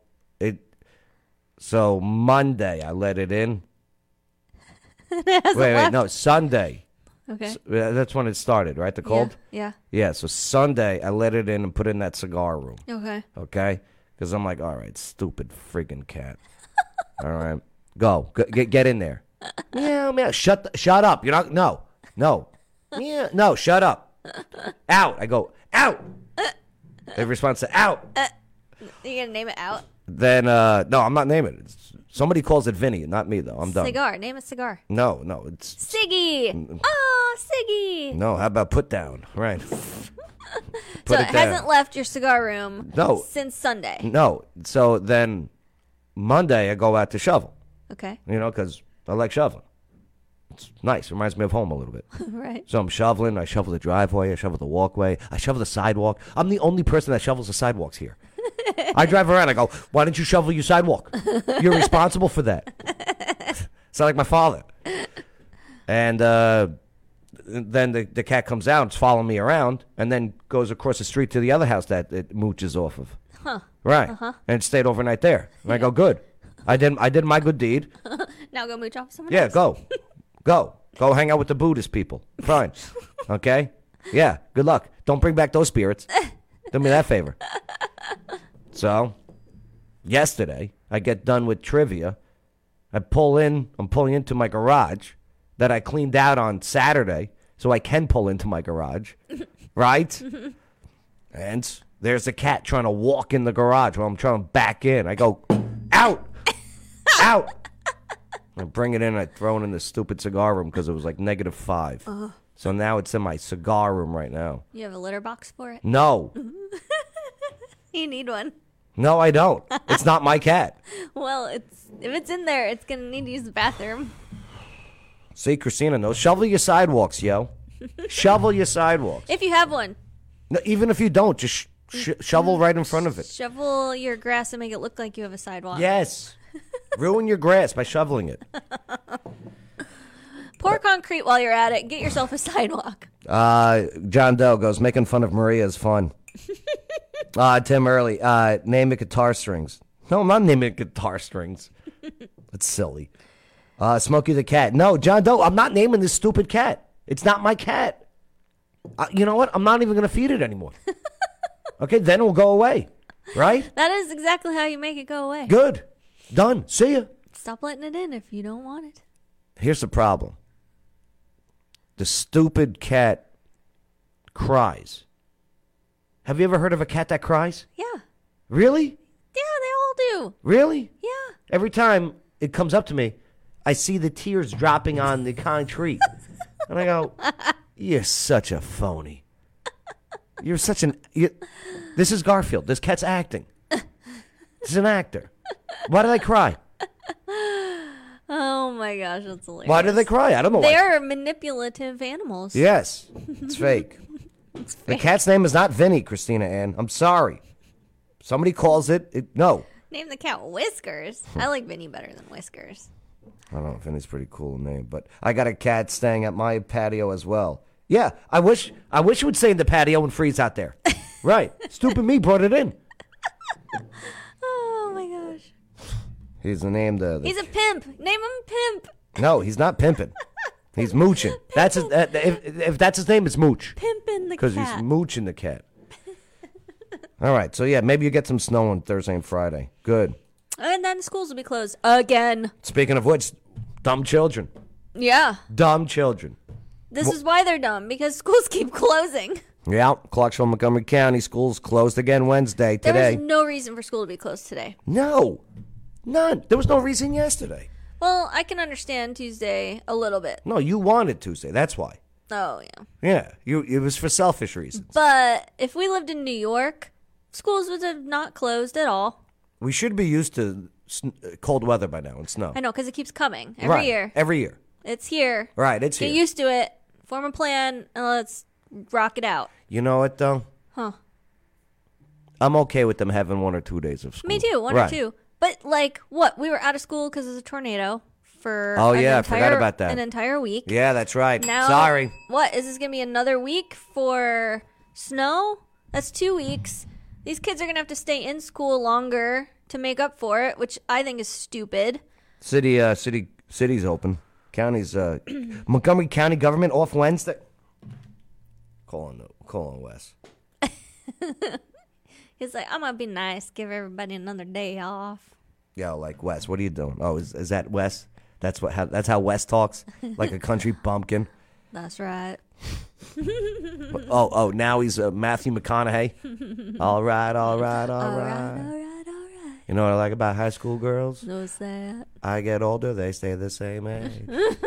so Monday I let it in.
It hasn't
Wait,
left?
no, Sunday.
Okay.
That's when it started, right? The cold?
Yeah.
Yeah, so Sunday, I let it in and put it in that cigar room.
Okay.
Okay? Because I'm like, all right, stupid freaking cat. All right. Go. Get in there. Meow. Shut up. You're not. No. Yeah. No, shut up. Out. I go, out. They respond to out.
You going to name it Out?
Then, no, I'm not naming it. Somebody calls it Vinny, not me, though. I'm done.
Cigar. Name it Cigar.
No, it's...
Siggy. Oh, Siggy.
No, how about Put Down? Right.
So it hasn't left your cigar room since Sunday.
No. So then Monday, I go out to shovel.
Okay.
Because I like shoveling. It's nice. Reminds me of home a little bit.
Right.
So I'm shoveling. I shovel the driveway. I shovel the walkway. I shovel the sidewalk. I'm the only person that shovels the sidewalks here. I drive around. I go, why don't you shovel your sidewalk? You're responsible for that. Sound like my father. And then the cat comes out, it's following me around, and then goes across the street to the other house that it mooches off of.
Huh.
Right.
Uh-huh.
And it stayed overnight there. And I go, good. I did my good deed.
Now go mooch off someone
Yeah,
else.
Go hang out with the Buddhist people. Fine. Okay? Yeah, good luck. Don't bring back those spirits. Do me that favor. So, yesterday, I get done with trivia. I'm pulling into my garage that I cleaned out on Saturday so I can pull into my garage. Right? And there's a cat trying to walk in the garage while I'm trying to back in. I go, out! Out! I bring it in and I throw it in the stupid cigar room because it was like -5. So now it's in my cigar room right now.
You have a litter box for it?
No.
You need one.
No, I don't. It's not my cat.
Well, if it's in there, it's going to need to use the bathroom.
See, Christina knows. Shovel your sidewalks, yo. Shovel your sidewalks.
If you have one.
No, even if you don't, just shovel right in front of it.
Shovel your grass and make it look like you have a sidewalk.
Yes. Ruin your grass by shoveling it.
Pour concrete while you're at it. Get yourself a sidewalk.
John Doe goes, making fun of Maria is fun. Tim Early, name it guitar strings. No, I'm not naming it guitar strings. That's silly. Smokey the Cat. No, John Doe, I'm not naming this stupid cat. It's not my cat. You know what? I'm not even going to feed it anymore. Okay, then it will go away. Right?
That is exactly how you make it go away.
Good. Done. See ya.
Stop letting it in if you don't want it.
Here's the problem. The stupid cat cries. Have you ever heard of a cat that cries?
Yeah.
Really?
Yeah, they all do.
Really?
Yeah.
Every time it comes up to me, I see the tears dropping on the concrete. And I go, you're such a phony. You're such an... This is Garfield. This cat's acting. This is an actor. Why do they cry?
Oh my gosh, that's hilarious.
Why do they cry? I don't know why.
They're manipulative animals.
Yes. It's fake.
It's fake.
The cat's name is not Vinny, Christina Ann. I'm sorry. Somebody calls it no.
Name the cat Whiskers. I like Vinny better than Whiskers.
I don't know. Vinny's a pretty cool name, but I got a cat staying at my patio as well. Yeah, I wish it would stay in the patio and freeze out there. Right. Stupid me brought it in.
Oh my gosh.
He's the name
He's a pimp. Name him Pimp.
No, he's not pimping. He's mooching. That's his, if that's his name, it's Mooch.
Pimping the cat.
Because he's mooching the cat. All right, so yeah, maybe you get some snow on Thursday and Friday. Good.
And then schools will be closed again.
Speaking of which, dumb children.
Yeah.
Dumb children.
This is why they're dumb, because schools keep closing.
Yeah, Clarksville, Montgomery County schools closed again Wednesday, today.
There was no reason for school to be closed today.
No. None. There was no reason yesterday.
Well, I can understand Tuesday a little bit.
No, you wanted Tuesday. That's why.
Oh, yeah.
Yeah, it was for selfish reasons.
But if we lived in New York, schools would have not closed at all.
We should be used to cold weather by now and snow.
I know, because it keeps coming every year.
Every year.
It's here.
Right, it's here.
Get used to it. Form a plan, and let's rock it out.
You know what, though?
Huh.
I'm okay with them having 1 or 2 days of school.
Me too, one or two. But, like, what? We were out of school because of the tornado for
I forgot about that.
An entire week.
Yeah, that's right.
Now,
sorry.
What? Is this going to be another week for snow? That's 2 weeks. These kids are going to have to stay in school longer to make up for it, which I think is stupid.
City's open. County's Montgomery County government off Wednesday. Call on Wes.
He's like, I'm gonna be nice, give everybody another day off.
Yo, like Wes, what are you doing? Oh, is that Wes? That's how Wes talks, like a country bumpkin.
That's right.
Oh, now he's Matthew McConaughey. All right. You know what I like about high school girls?
What's that?
I get older, they stay the same age.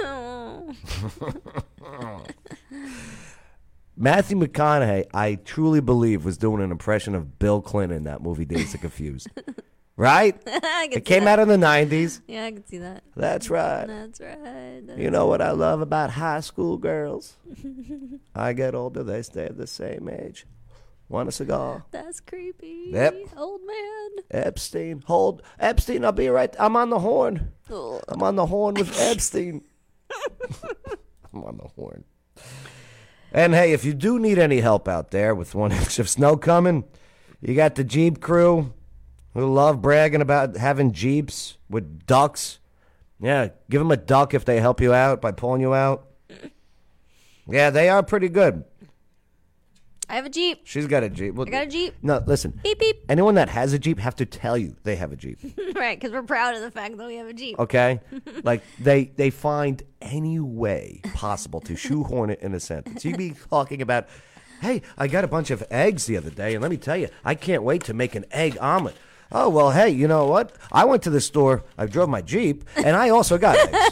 Matthew McConaughey, I truly believe, was doing an impression of Bill Clinton in that movie Dazed and Confused. Right? It came out in the 90s.
Yeah, I can see that.
That's right.
That's right.
You know what I love about high school girls? I get older, they stay the same age. Want a cigar?
That's creepy.
Yep.
Old man.
Epstein. Epstein, I'll be right. I'm on the horn.
Ugh.
I'm on the horn with Epstein. I'm on the horn. And hey, if you do need any help out there with 1 inch of snow coming, you got the Jeep crew who love bragging about having Jeeps with ducks. Yeah, give them a duck if they help you out by pulling you out. Yeah, they are pretty good.
I have a Jeep.
She's got a Jeep. Well,
I got a Jeep.
No, listen.
Beep, beep.
Anyone that has a Jeep have to tell you they have a Jeep.
Right, because we're proud of the fact that we have a Jeep.
Okay? Like, they find any way possible to shoehorn it in a sentence. You'd be talking about, hey, I got a bunch of eggs the other day, and let me tell you, I can't wait to make an egg omelet. Oh, well, hey, you know what? I went to the store, I drove my Jeep, and I also got eggs.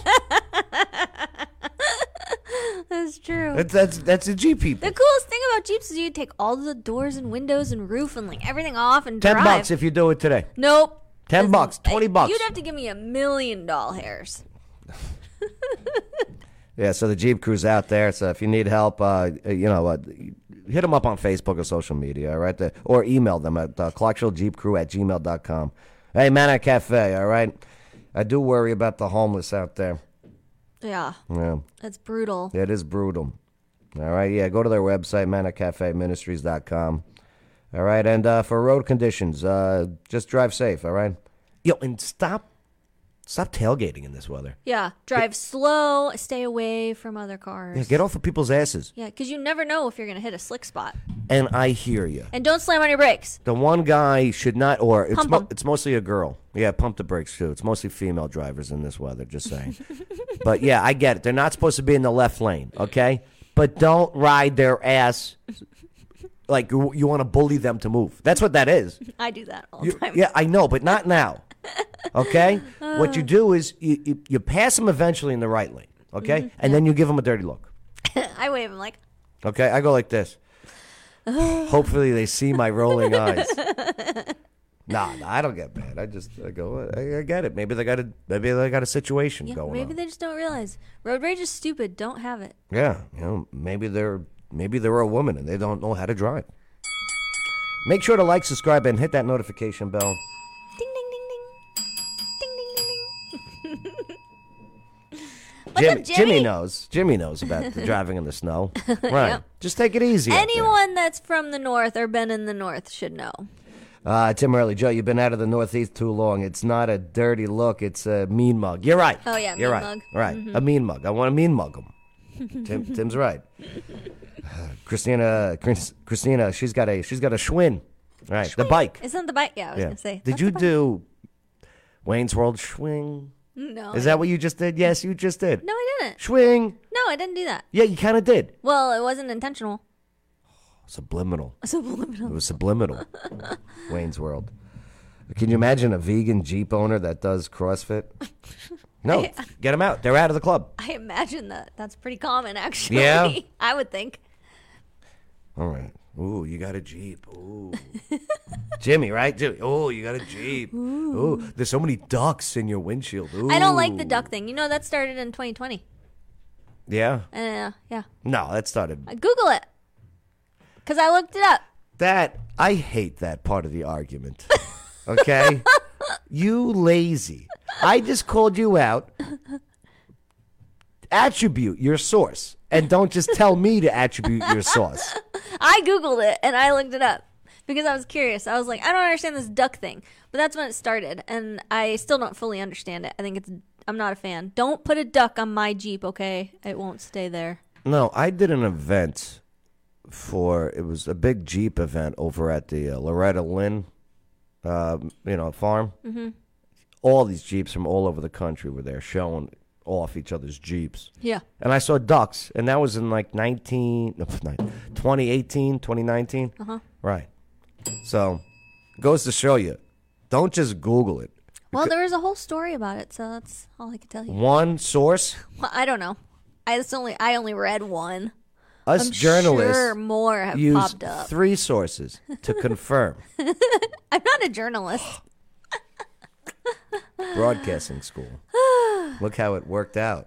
That's true.
That's the Jeep people.
The coolest thing about Jeeps is you take all the doors and windows and roof and like everything off and drive.
$10 if you do it today.
Nope.
$10, $20.
You'd have to give me $1 million hairs.
Yeah, so the Jeep crew's out there. So if you need help, hit them up on Facebook or social media, all right? Or email them at clarksvillejeepcrew@gmail.com. Hey, Manor Cafe, all right? I do worry about the homeless out there.
Yeah.
Yeah.
That's brutal.
It is brutal. All right, yeah, go to their website, manorcafeministries.com. All right, and for road conditions, just drive safe, all right? Yo, and stop tailgating in this weather.
Yeah, drive slow, stay away from other cars.
Yeah, get off of people's asses.
Yeah, because you never know if you're going to hit a slick spot.
And I hear you.
And don't slam on your brakes.
The one guy should not, or
Pump 'em.
It's mostly a girl. Yeah, pump the brakes too. It's mostly female drivers in this weather, just saying. But yeah, I get it. They're not supposed to be in the left lane, okay? But don't ride their ass like you want to bully them to move. That's what that is.
I do that all the time.
Yeah, I know, but not now. Okay? What you do is you pass them eventually in the right lane, okay? And then you give them a dirty look.
I wave them like.
Okay, I go like this. Hopefully they see my rolling eyes. Nah, I don't get mad. I go. I get it. Maybe they got a situation going
maybe
on.
they just don't realize road rage is stupid. Don't have it.
Yeah, maybe they're a woman and they don't know how to drive. Make sure to like, subscribe, and hit that notification bell.
Ding ding ding ding. Ding ding ding ding. What's up, Jimmy?
Jimmy knows about the driving in the snow. Right.
Yep.
Just take it easy.
Anyone that's from the north or been in the north should know.
Tim Early, Joe, you've been out of the Northeast too long. It's not a dirty look. It's a mean mug. You're right.
Oh, yeah,
You're
mean
right.
mug.
Right.
Mhm.
A mean mug. I want to mean mug him. Tim's right. Christina, she's got a Schwinn. Right.
Schwing.
The bike.
Isn't the bike? Yeah, I was going to say.
Did you do Wayne's World Schwing?
No.
Is that what you just did? Yes, you just did.
No, I didn't.
Schwing.
No, I didn't do that.
Yeah, you kind of did.
Well, it wasn't intentional.
Subliminal.
Subliminal.
It was subliminal. Wayne's World. Can you imagine a vegan Jeep owner that does CrossFit? No, get them out. They're out of the club.
I imagine that. That's pretty common, actually.
Yeah?
I would think.
All right. Ooh, you got a Jeep. Ooh. Jimmy, right? Jimmy. Oh, you got a Jeep. Ooh, there's so many ducks in your windshield. Ooh.
I don't like the duck thing. You know, that started in 2020.
Yeah?
Yeah.
No, that started.
Google it. Because I looked it up.
I hate that part of the argument. Okay? You lazy. I just called you out. Attribute your source. And don't just tell me to attribute your source.
I Googled it and I looked it up because I was curious. I was like, I don't understand this duck thing. But that's when it started. And I still don't fully understand it. I think it's I'm not a fan. Don't put a duck on my Jeep, okay? It won't stay there.
No, I did an event it was a big Jeep event over at the Loretta Lynn, farm.
Mm-hmm.
All these Jeeps from all over the country were there showing off each other's Jeeps.
Yeah.
And I saw ducks, and that was in like 2018, 2019.
Uh-huh.
Right. So, goes to show you, don't just Google it.
Well, there was a whole story about it, so that's all I can tell you.
One source?
Well, I don't know. I only read one.
Us
I'm
journalists
sure more have
use
popped up.
3 sources to confirm.
I'm not a journalist.
Broadcasting school. Look how it worked out.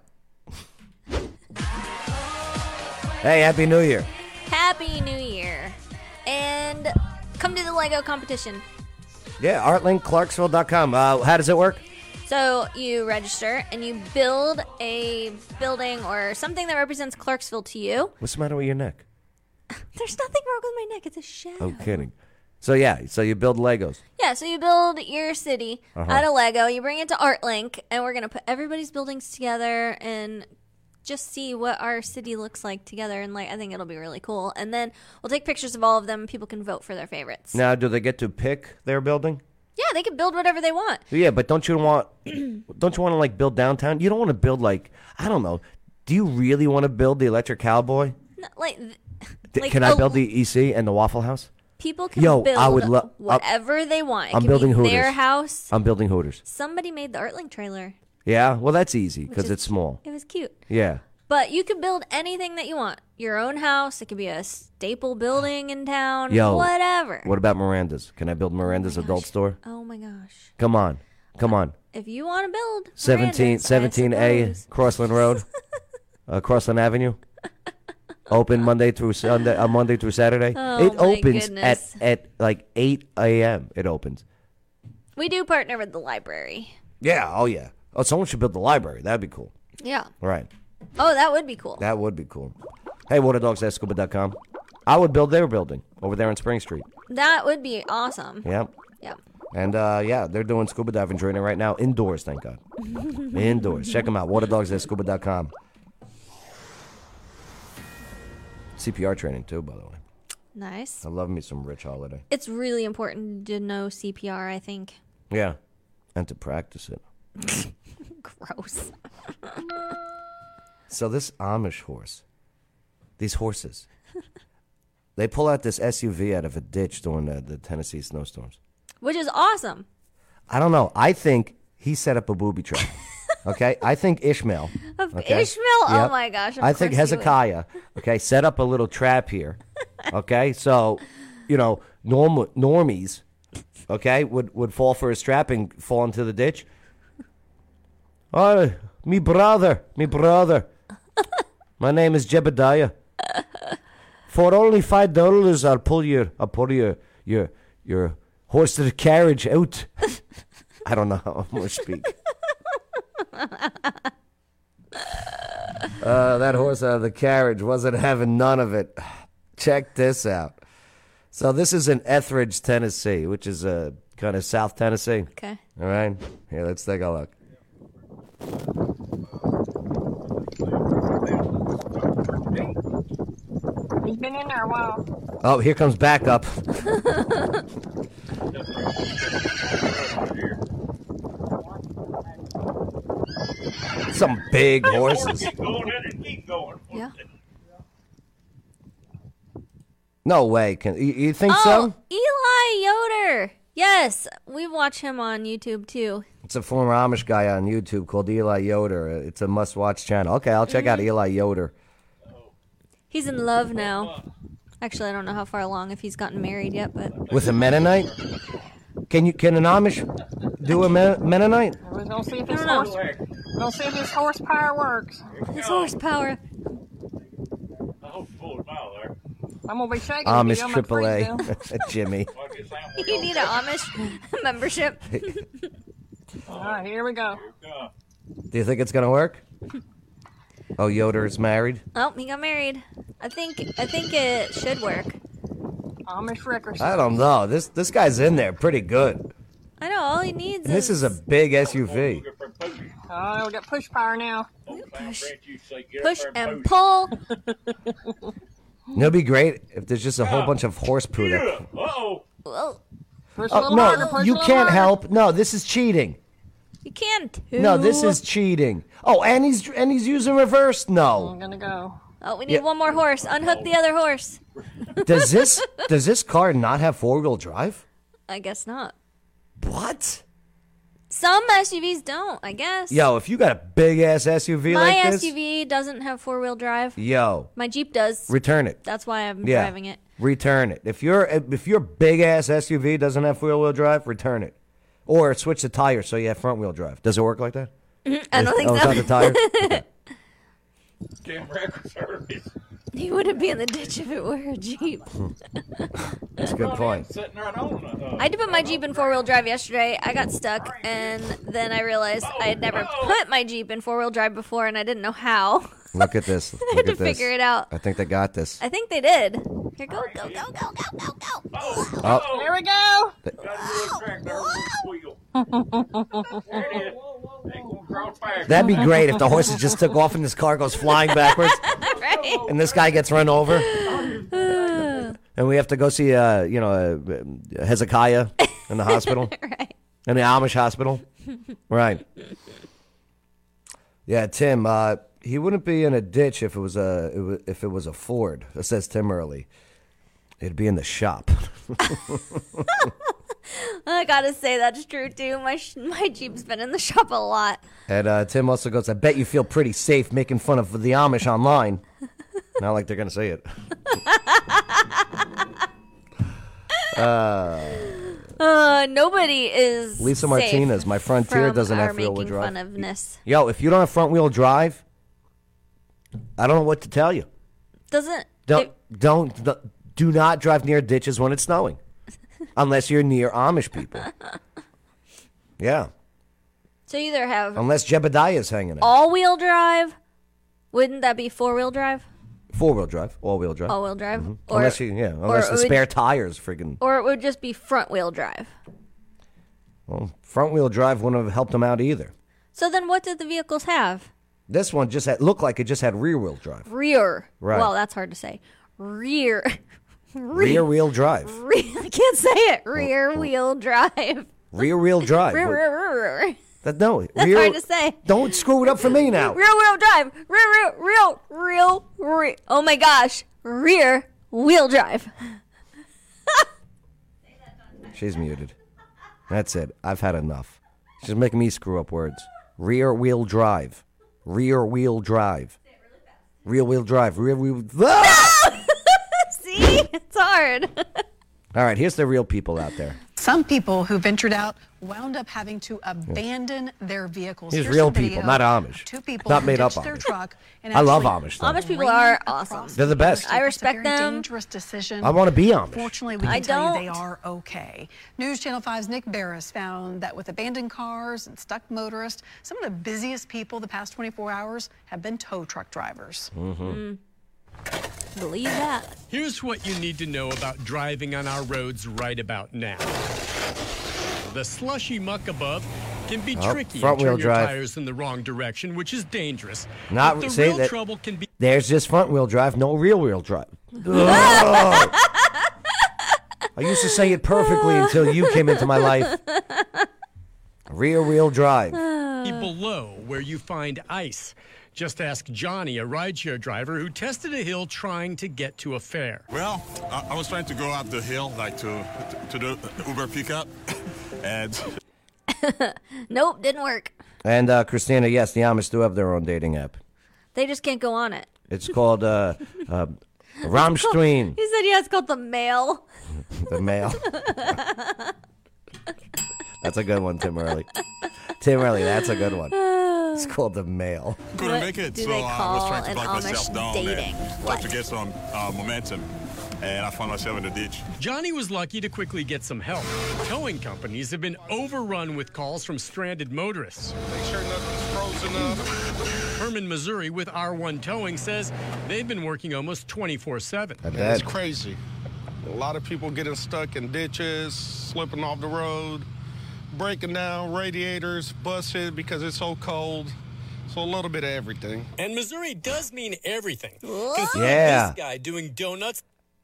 Hey, Happy New Year.
Happy New Year. And come to the Lego competition.
Yeah, artlinkclarksville.com. How does it work?
So you register and you build a building or something that represents Clarksville to you.
What's the matter with your neck?
There's nothing wrong with my neck. It's a shadow.
Oh, kidding. So you build Legos.
Yeah, so you build your city out of Lego. You bring it to ArtLink, and we're going to put everybody's buildings together and just see what our city looks like together. And I think it'll be really cool. And then we'll take pictures of all of them. People can vote for their favorites.
Now, do they get to pick their building?
Yeah, they can build whatever they want.
Yeah, but don't you want to build downtown? You don't want to build I don't know. Do you really want to build the Electric Cowboy?
No,
can I build the EC and the Waffle House?
People can build
I would
whatever they want.
I'm building Hooters.
Their house.
I'm building Hooters.
Somebody made the ArtLink trailer.
Yeah, well, that's easy because it's small.
It was cute.
Yeah.
But you could build anything that you want. Your own house. It could be a staple building in town.
Yo,
whatever.
What about Miranda's? Can I build Miranda's adult store?
Oh, my gosh.
Come on.
If you want to build
17A Crossland Road, Crossland Avenue. Open Monday through Saturday.
Oh,
it opens
goodness.
at 8 a.m. It opens.
We do partner with the library.
Yeah. Oh, yeah. Oh, someone should build the library. That'd be cool.
Yeah.
Right.
Oh, that would be cool.
That would be cool. Hey, waterdogs@scuba.com. I would build their building over there on Spring Street.
That would be awesome.
Yep.
Yep.
And, they're doing scuba diving training right now. Indoors, thank God. Indoors. Check them out. waterdogs@scuba.com. CPR training, too, by the way.
Nice.
I love me some Rich Holiday.
It's really important to know CPR, I think.
Yeah. And to practice it.
Gross.
So this Amish horse, these horses, they pull out this SUV out of a ditch during the Tennessee snowstorms.
Which is awesome.
I don't know. I think he set up a booby trap. Okay? I think Ishmael. Okay?
Ishmael?
Yep.
Oh, my gosh.
I think Hezekiah, okay, set up a little trap here. Okay? So, normies, okay, would fall for his trap and fall into the ditch. Oh, me brother. My name is Jebediah. For only $5, I'll pull your horse to the carriage out. I don't know how I'm gonna speak. That horse out of the carriage wasn't having none of it. Check this out. So this is in Etheridge, Tennessee, which is kind of South Tennessee.
Okay.
All right. Here, let's take a look.
He's been in there a while.
Oh, here comes backup. Some big horses.
Yeah.
No way. You think
so?
so?
Eli Yoder. Yes, we watch him on YouTube too.
It's a former Amish guy on YouTube called Eli Yoder. It's a must-watch channel. Okay, I'll check out Eli Yoder.
He's in love now. Actually, I don't know how far along, if he's gotten married yet, but...
With a Mennonite? Can an Amish do a Mennonite?
We're gonna see if his horsepower works.
His horsepower.
I'm gonna be shaking.
Amish AAA. Jimmy.
You need an Amish membership.
All right, here we go.
Do you think it's gonna work? Oh, Yoder's married?
Oh, he got married. I think it should work.
Amish Rickers.
I don't know. This guy's in there pretty good.
I know, all he needs
And this is a big SUV.
Oh, we got push power now.
Push and pull.
It'd be great if there's just a whole bunch of horse poo.
Uh-oh. Push a
Oh,
little
no,
harder, push
you
a little
can't
harder.
help. No, this is cheating.
You can too.
No, this is cheating. Oh, and he's using reverse. No.
I'm gonna go.
Oh, we need
Yeah.
one more horse. Unhook the other horse.
Does this car not have 4-wheel drive?
I guess not.
What?
Some SUVs don't, I guess.
Yo, if you got a big ass SUV
My
like this,
SUV doesn't have 4-wheel drive.
yo,
My Jeep does.
return it.
That's why I'm
Yeah,
driving it.
return it. If your big ass SUV doesn't have 4-wheel drive, return it, or switch the tire so you have front wheel drive. Does it work like that?
I don't think
It's
so.
not the tire. Okay.
He wouldn't be in the ditch if it were a Jeep.
That's a good point.
I had to put my Jeep in 4-wheel drive yesterday. I got stuck, and then I realized I had never put my Jeep in 4-wheel drive before, and I didn't know how.
Look at this.
I
Look
had to
at this.
figure it out.
I think they got this.
I think they did. Here, go.
Oh,
There we go.
that'd be great if the horses just took off and this car goes flying backwards,
Right?
and this guy gets run over, and we have to go see Hezekiah in the hospital,
Right.
in the Amish hospital, right? Yeah, Tim. He wouldn't be in a ditch if it was a Ford. That says Tim Early. It'd be in the shop.
I gotta say that's true too. My Jeep's been in the shop a lot.
And Tim also goes, I bet you feel pretty safe making fun of the Amish online. Not like they're going to say it.
Nobody is
Lisa
safe
Martinez, my Frontier
from
doesn't have
our
front-wheel
making
drive.
fun ofness.
Yo, if you don't have front-wheel drive, I don't know what to tell you.
Doesn't
Do not drive near ditches when it's snowing. Unless you're near Amish people. Yeah.
so you either have
Unless Jebediah's hanging out.
all-wheel drive. Wouldn't that be 4-wheel drive?
4-wheel drive. All-wheel drive.
All-wheel drive.
Mhm.
Or,
Unless the
it would-
spare tires friggin'.
Or it would just be front-wheel drive.
Well, front-wheel drive wouldn't have helped them out either.
So then what did the vehicles have?
This one looked like it just had rear-wheel drive.
Rear.
Right.
Well, that's hard to say. Rear.
Rear-wheel drive.
I can't say it. Rear-wheel drive.
Rear-wheel drive.
Rear.
No,
That's hard to say.
Don't screw it up for me now.
Rear-wheel drive. Real. Oh my gosh. Rear-wheel drive.
She's muted. That's it. I've had enough. She's making me screw up words. Rear-wheel drive. Rear-wheel drive. Rear-wheel drive. Rear-wheel... Ah!
See? It's hard.
All right, here's the real people out there.
Some people who ventured out wound up having to abandon their vehicles.
Here's
Here's
real
a video
people, not Amish.
of two people
Not
who
made up
ditched their
Amish.
truck and
I love
actually
Amish, though.
Amish people
ran
are
across
awesome.
They're the best.
I
It's a
respect
very
them.
dangerous decision.
I wanna be Amish.
Fortunately, we
I
can tell you they
don't.
are okay. News Channel 5's Nick Barris found that with abandoned cars and stuck motorists, some of the busiest people the past 24 hours have been tow truck drivers.
Believe that.
Here's what you need to know about driving on our roads right about now. The slushy muck above can be
Oh,
tricky and
front-wheel
turn your
drive.
tires in the wrong direction, which is dangerous.
Not
but the
say
real
that.
trouble can be
There's just front-wheel drive, no rear-wheel drive. Ugh. I used to say it perfectly until you came into my life. Rear-wheel drive.
below where you find ice. Just ask Johnny, a rideshare driver who tested a hill trying to get to a fair.
Well, I was trying to go up the hill, like to the Uber pickup, and
Nope, didn't work.
And Christina, yes, the Amish do have their own dating app.
They just can't go on it.
It's called Ramstream.
He said, yeah, it's called the mail.
The mail. That's a good one, Tim Early. Tim Early, that's a good one. It's called the mail.
couldn't make it,
do
so
they
I was trying to
call
back
an
myself
Amish
down
dating?
and
What?
try to get some momentum, and I found myself in the ditch.
Johnny was lucky to quickly get some help. Towing companies have been overrun with calls from stranded motorists.
Make sure nothing's frozen up.
Herman, Missouri with R1 Towing says they've been working almost 24/7.
And it's crazy. A lot of people getting stuck in ditches, slipping off the road, breaking down, radiators busted because it's so cold. So a little bit of everything.
And Missouri does mean everything.
What?
Consider
Yeah.
this guy doing donuts.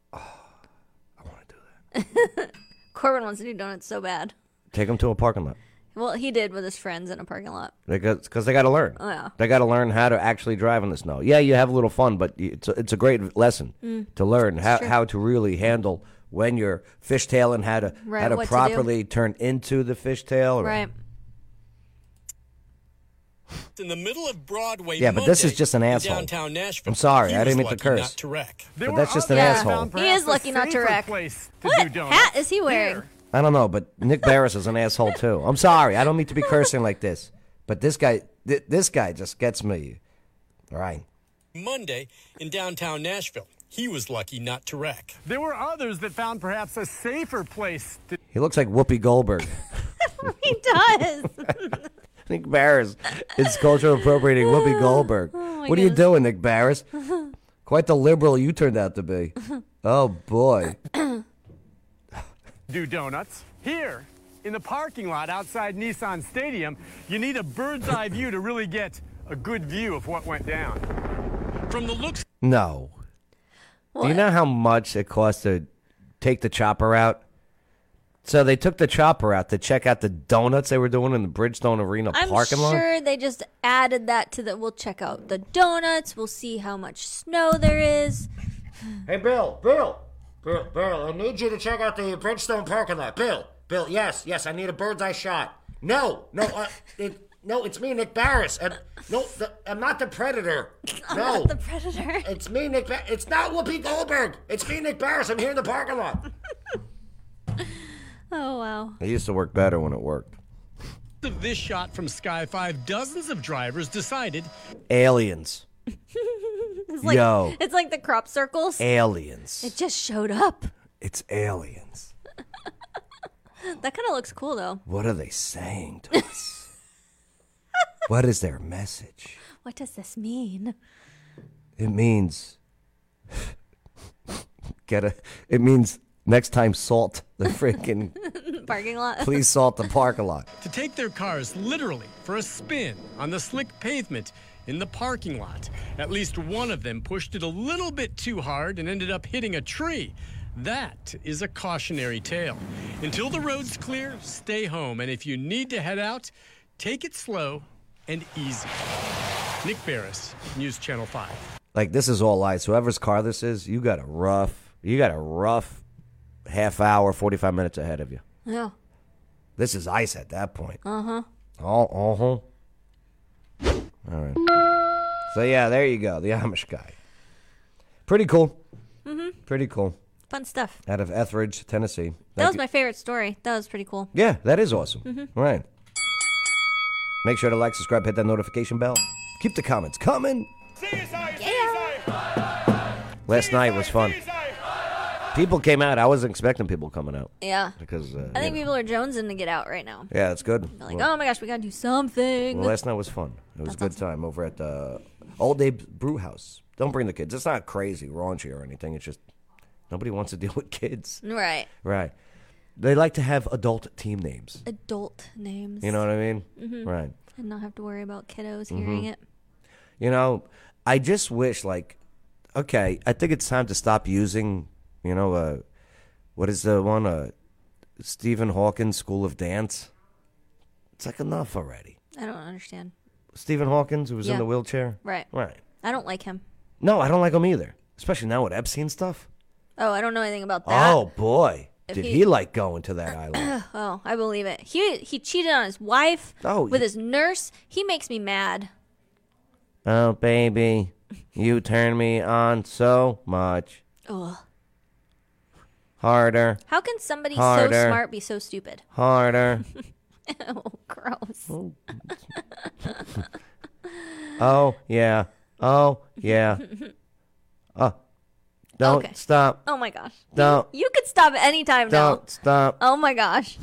Corbin wants to do donuts so bad.
Take them to a parking lot.
Well, he did with his friends in a parking lot.
Because they got to learn.
Oh, yeah.
They got to learn how to actually drive in the snow. Yeah, you have a little fun, but it's a great lesson to learn how to really handle when you're fishtailing, how to
what to
properly turn into the fishtail.
Right.
In the middle of Broadway.
Yeah, but this is just an
in
asshole.
Downtown Nashville.
I'm sorry,
He
I didn't
was
mean to
lucky
curse.
not to wreck.
But that's just an asshole.
He is lucky not to wreck. What hat is he wearing?
I don't know, but Nick Barris is an asshole too. I'm sorry, I don't mean to be cursing like this, but this guy just gets me. All right.
Monday in downtown Nashville. He was lucky not to wreck.
There were others that found perhaps a safer place to.
He looks like Whoopi Goldberg.
He does.
Nick Barris is cultural appropriating Whoopi Goldberg.
Oh,
What are you doing, Nick Barris? Quite the liberal you turned out to be. Oh, boy.
Do donuts. Here, in the parking lot outside Nissan Stadium, you need a bird's eye view to really get a good view of what went down.
From the looks.
No. Do you know how much it costs to take the chopper out? So they took the chopper out to check out the donuts they were doing in the Bridgestone Arena parking lot?
I'm sure they just added that to the. We'll check out the donuts. We'll see how much snow there is.
Hey, Bill, I need you to check out the Bridgestone parking lot. Bill, yes, I need a bird's eye shot. No, it's me, Nick Barris. And I'm not the Predator.
I'm
No,
not the Predator.
It's me, Nick. It's not Whoopi Goldberg. It's me, Nick Barris. I'm here in the parking lot.
Oh, wow.
It used to work better when it worked.
Of this shot from Sky 5, dozens of drivers decided.
Aliens.
It's like,
Yo.
It's like the crop circles.
Aliens.
It just showed up.
It's aliens.
That kind of looks cool, though.
What are they saying to us? What is their message?
What does this mean?
It means it means next time salt the freaking
Parking lot.
please salt the parking lot.
To take their cars literally for a spin on the slick pavement in the parking lot. At least one of them pushed it a little bit too hard and ended up hitting a tree. That is a cautionary tale. Until the road's clear, stay home. And if you need to head out, take it slow and easy. Nick Barris, News Channel 5.
Like, this is all lies. Whoever's car this is, you got a rough half hour, 45 minutes ahead of you.
Yeah.
This is ice at that point.
Uh-huh.
All right. So, yeah, there you go. The Amish guy. Pretty cool.
Mm-hmm.
Pretty cool.
Fun stuff.
Out of Etheridge, Tennessee.
That was my favorite story. That was pretty cool.
Yeah, that is awesome.
Mhm.
Right. Make sure to like, subscribe, hit that notification bell. Keep the comments coming. Last night was fun. People came out. I wasn't expecting people coming out.
Yeah.
Because
I think people are jonesing to get out right now.
Yeah, that's good.
They're like, oh my gosh, we gotta do something.
Well, last night was fun. It was a good time over at the Old Abe's Brew House. Don't bring the kids. It's not crazy, raunchy or anything. It's just nobody wants to deal with kids.
Right.
Right. They like to have adult team names.
Adult names.
You know what I mean?
Mm-hmm.
Right.
And not have to worry about kiddos hearing it.
You know, I just wish, like, okay, I think it's time to stop using, what is the one? Stephen Hawkins School of Dance. It's like enough already.
I don't understand.
Stephen Hawkins, who was in the wheelchair?
Right.
Right.
I don't like him.
No, I don't like him either. Especially now with Epstein stuff.
Oh, I don't know anything about that.
Oh, boy.
If
Did
he-
he like going to that island?
Oh, I believe it. He cheated on his wife
Oh,
with his nurse. He makes me mad.
Oh, baby, you turn me on so much.
Ugh.
Harder.
How can somebody
Harder.
so smart be so stupid?
Harder.
Ew, gross.
Oh, yeah. Oh, yeah. Don't
Okay.
stop.
Oh my gosh.
Don't.
You could stop at any time now.
Don't stop.
Oh my gosh.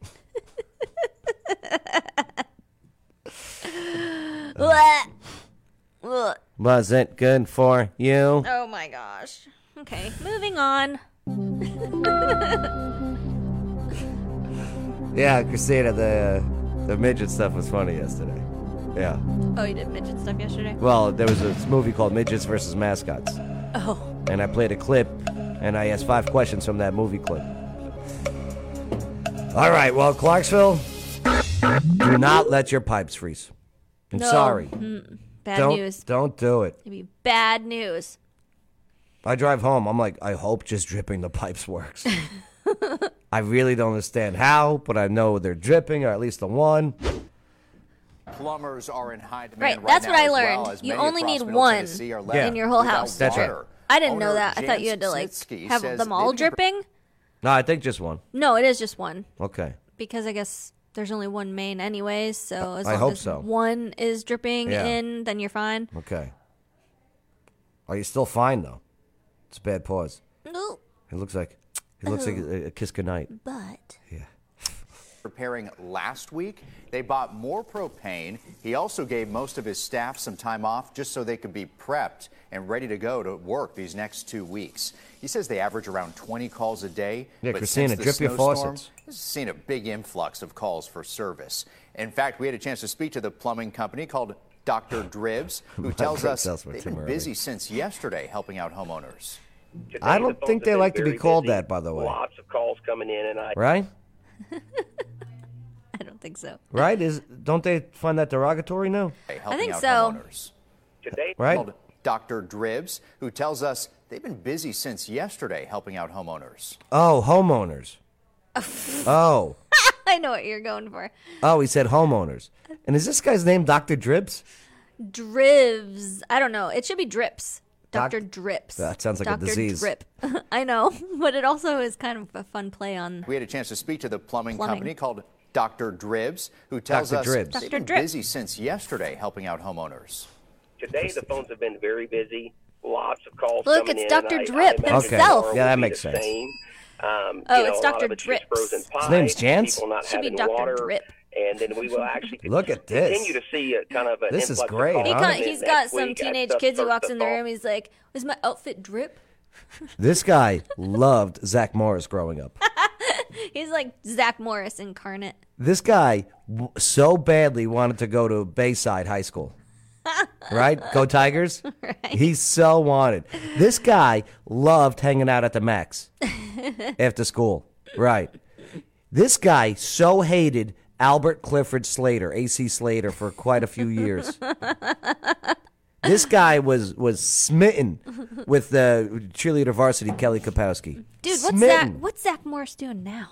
Blech. Ugh.
Was it good for you?
Oh my gosh. Okay, moving on.
Yeah, Christina, the midget stuff was funny yesterday. Yeah.
Oh, you did midget stuff yesterday?
Well, there was a movie called Midgets versus Mascots.
Oh.
And I played a clip, and I asked 5 questions from that movie clip. All right, well, Clarksville, do not let your pipes freeze. I'm sorry.
Bad news.
Don't do it.
It'd be bad news.
I drive home. I'm like, I hope just dripping the pipes works. I really don't understand how, but I know they're dripping, or at least the one.
Plumbers are in high demand
Right, that's
now
what I
as
learned.
well, as
You
many
only
across
need
Middle
one
Tennessee are left
in your whole
without
house.
That's right.
water.
I didn't know
Owner
that. I thought you had to
Snitsky
have
says
them all
they've been
dripping.
No, I think just one.
No, it is just one.
Okay.
Because I guess there's only one main anyways, so as
I
long
hope
as
so.
one is dripping
Yeah.
in, then you're fine.
Okay. Are you still fine, though? It's a bad pause.
No.
It looks like a kiss goodnight.
But.
Yeah.
Preparing last week, they bought more propane. He also gave most of his staff some time off just so they could be prepped and ready to go to work these next 2 weeks. He says they average around 20 calls a day.
Yeah,
but
Christina,
since the
drip your
snowstorm,
faucets.
this has seen a big influx of calls for service. In fact, we had a chance to speak to the plumbing company called Dr. Dribs, who tells us they've been busy since yesterday helping out homeowners.
I don't think they like to be called that, by the way.
Lots of calls coming in, and
Right?
I don't think so.
Right? Don't they find that derogatory now?
I think so.
Today,
Right?
called Dr. Dribs, who tells us they've been busy since yesterday helping out homeowners.
Oh, homeowners. Oh.
I know what you're going for.
Oh, he said homeowners. And is this guy's name Dr. Dribs?
Drivs. I don't know. It should be Drips. Dr. Drips.
That sounds like
Dr.
a disease.
Drip. I know, but it also is kind of a fun play on.
We had a chance to speak to the plumbing company called Dr. Dribs, who tells
Dr.
us
Dribs.
they've been busy since yesterday helping out homeowners.
today the phones have been very busy. Lots of calls
Look,
coming
it's
in.
Dr.
I
Drip
imagine
himself.
tomorrow
Yeah, that
will be
makes
the
sense.
same.
It's
a lot
Dr.
of it's just
Drips.
frozen pie,
His name's Chance?
People not
Should be
having
Dr.
water,
Drip.
and then we will actually
Look at this.
continue to see a kind of an
This is
influx of
great,
calls
huh?
coming in
He's got
next
some
week as
teenage
stuff
kids who
starts
walks
to
in the
thaw.
room. He's like, "Does my outfit drip?"
This guy loved Zach Morris growing up.
He's like Zach Morris incarnate.
This guy so badly wanted to go to Bayside High School. Right? Go Tigers?
Right.
He so wanted. This guy loved hanging out at the Max after school. Right. This guy so hated Albert Clifford Slater, A.C. Slater, for quite a few years. This guy was smitten with the cheerleader varsity, Kelly Kapowski.
Dude,
Smitten.
what's Zach Morris doing now?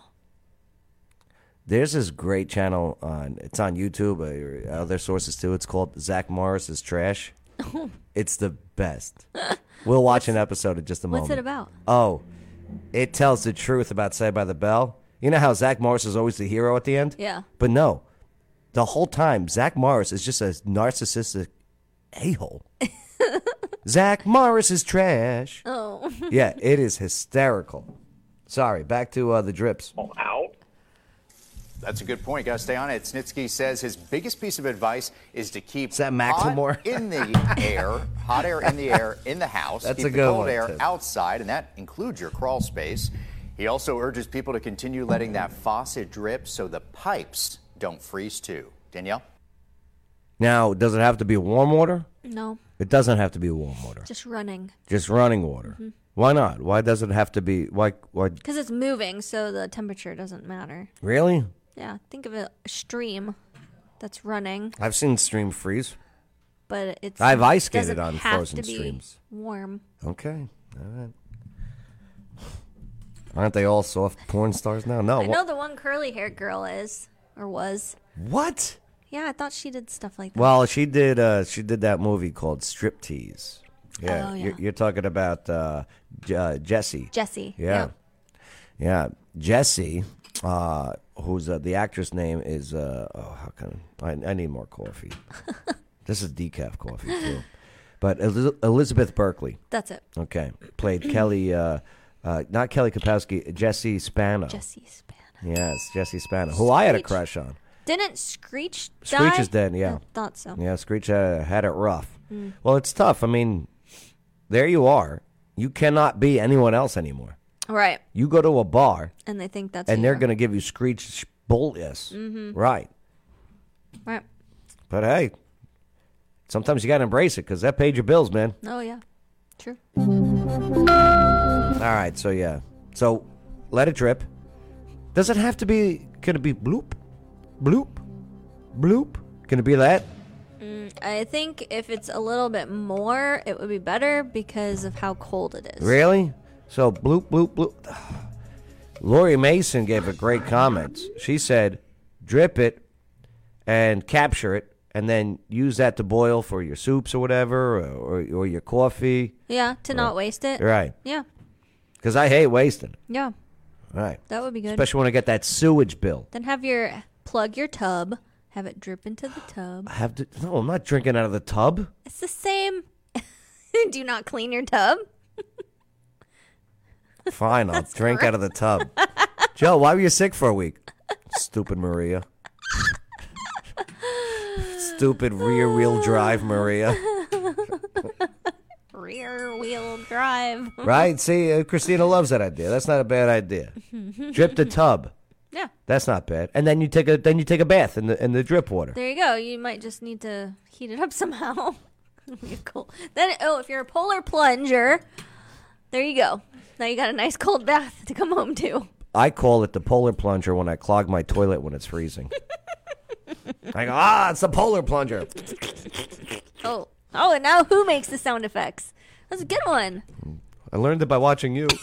There's this great channel it's on YouTube or other sources too. It's called Zach Morris's Trash. It's the best. We'll watch an episode in just a moment.
What's it about?
Oh, it tells the truth about Saved by the Bell. You know how Zach Morris is always the hero at the end?
Yeah.
But no, the whole time Zach Morris is just a narcissistic a-hole. Zach Morris is trash.
Oh.
Yeah, it is hysterical. Sorry, back to the drips.
Out.
That's a good point. Got to stay on it. Snitsky says his biggest piece of advice is to keep
that Macklemore?
hot in the air, hot air in the air in the house.
That's
keep
a
the
good
cold
one,
air
too.
outside, and that includes your crawl space. He also urges people to continue letting that faucet drip so the pipes don't freeze too. Danielle?
Now, does it have to be warm water?
No,
It doesn't have to be warm water.
just running.
Just running water.
Mhm.
Why not? Why does it have to be? Why?
Because it's moving, so the temperature doesn't matter.
Really?
Yeah, think of a stream that's running,
I've seen stream freeze.
but it's
I've ice skated
doesn't
on
have
frozen
to be
streams.
warm.
Okay. All right. Aren't they all soft porn stars now? No.
I know the one curly-haired girl is or was.
What?
Yeah, I thought she did stuff like that.
Well, she did that movie called Striptease. Yeah.
Oh, yeah.
You're talking about Jessie.
Jessie.
Yeah. Yeah. Jessie, who's the actress name is how can I need more coffee. This is decaf coffee too. But Elizabeth Berkley.
That's it.
Okay. Played Kelly not Kelly Kapowski, Jessie Spano.
Jessie Spano.
Yes, Jessie Spano, who I had a
Screech.
crush on.
Didn't Screech die?
Screech is dead, yeah.
I thought so.
Yeah, Screech had it rough.
Mm.
Well, it's tough. I mean, there you are. You cannot be anyone else anymore.
Right.
You go to a bar,
And they think that's
and they're
you.
going to give you Screech Yes. Right.
Right.
But hey, sometimes you got to embrace it because that paid your bills, man.
Oh, yeah. True.
All right, so yeah. So let it drip. Does it have to be, can it be bloop? Bloop? Bloop? Can it be that?
I think if it's a little bit more, it would be better because of how cold it is.
Really? So bloop, bloop, bloop. Lori Mason gave a great comment. She said, drip it and capture it and then use that to boil for your soups or whatever or your coffee.
Yeah, to not waste it.
Right.
Yeah.
Because I hate wasting it.
Yeah.
Right.
That would be good.
Especially when I get that sewage bill.
Then plug your tub, have it drip into the tub.
No, I'm not drinking out of the tub.
It's the same. Do you not clean your tub?
Fine, I'll drink out of the tub. Joe, why were you sick for a week? Stupid Maria. Stupid rear-wheel drive, Maria.
Rear-wheel drive.
Right? See, Christina loves that idea. That's not a bad idea. Drip the tub.
Yeah.
That's not bad. And then you take a bath in the drip water.
There you go. You might just need to heat it up somehow. Cool. Then, if you're a polar plunger, there you go. Now you got a nice cold bath to come home to.
I call it the polar plunger when I clog my toilet when it's freezing. I go, it's the polar plunger.
Oh, and now who makes the sound effects? That's a good one.
I learned it by watching you.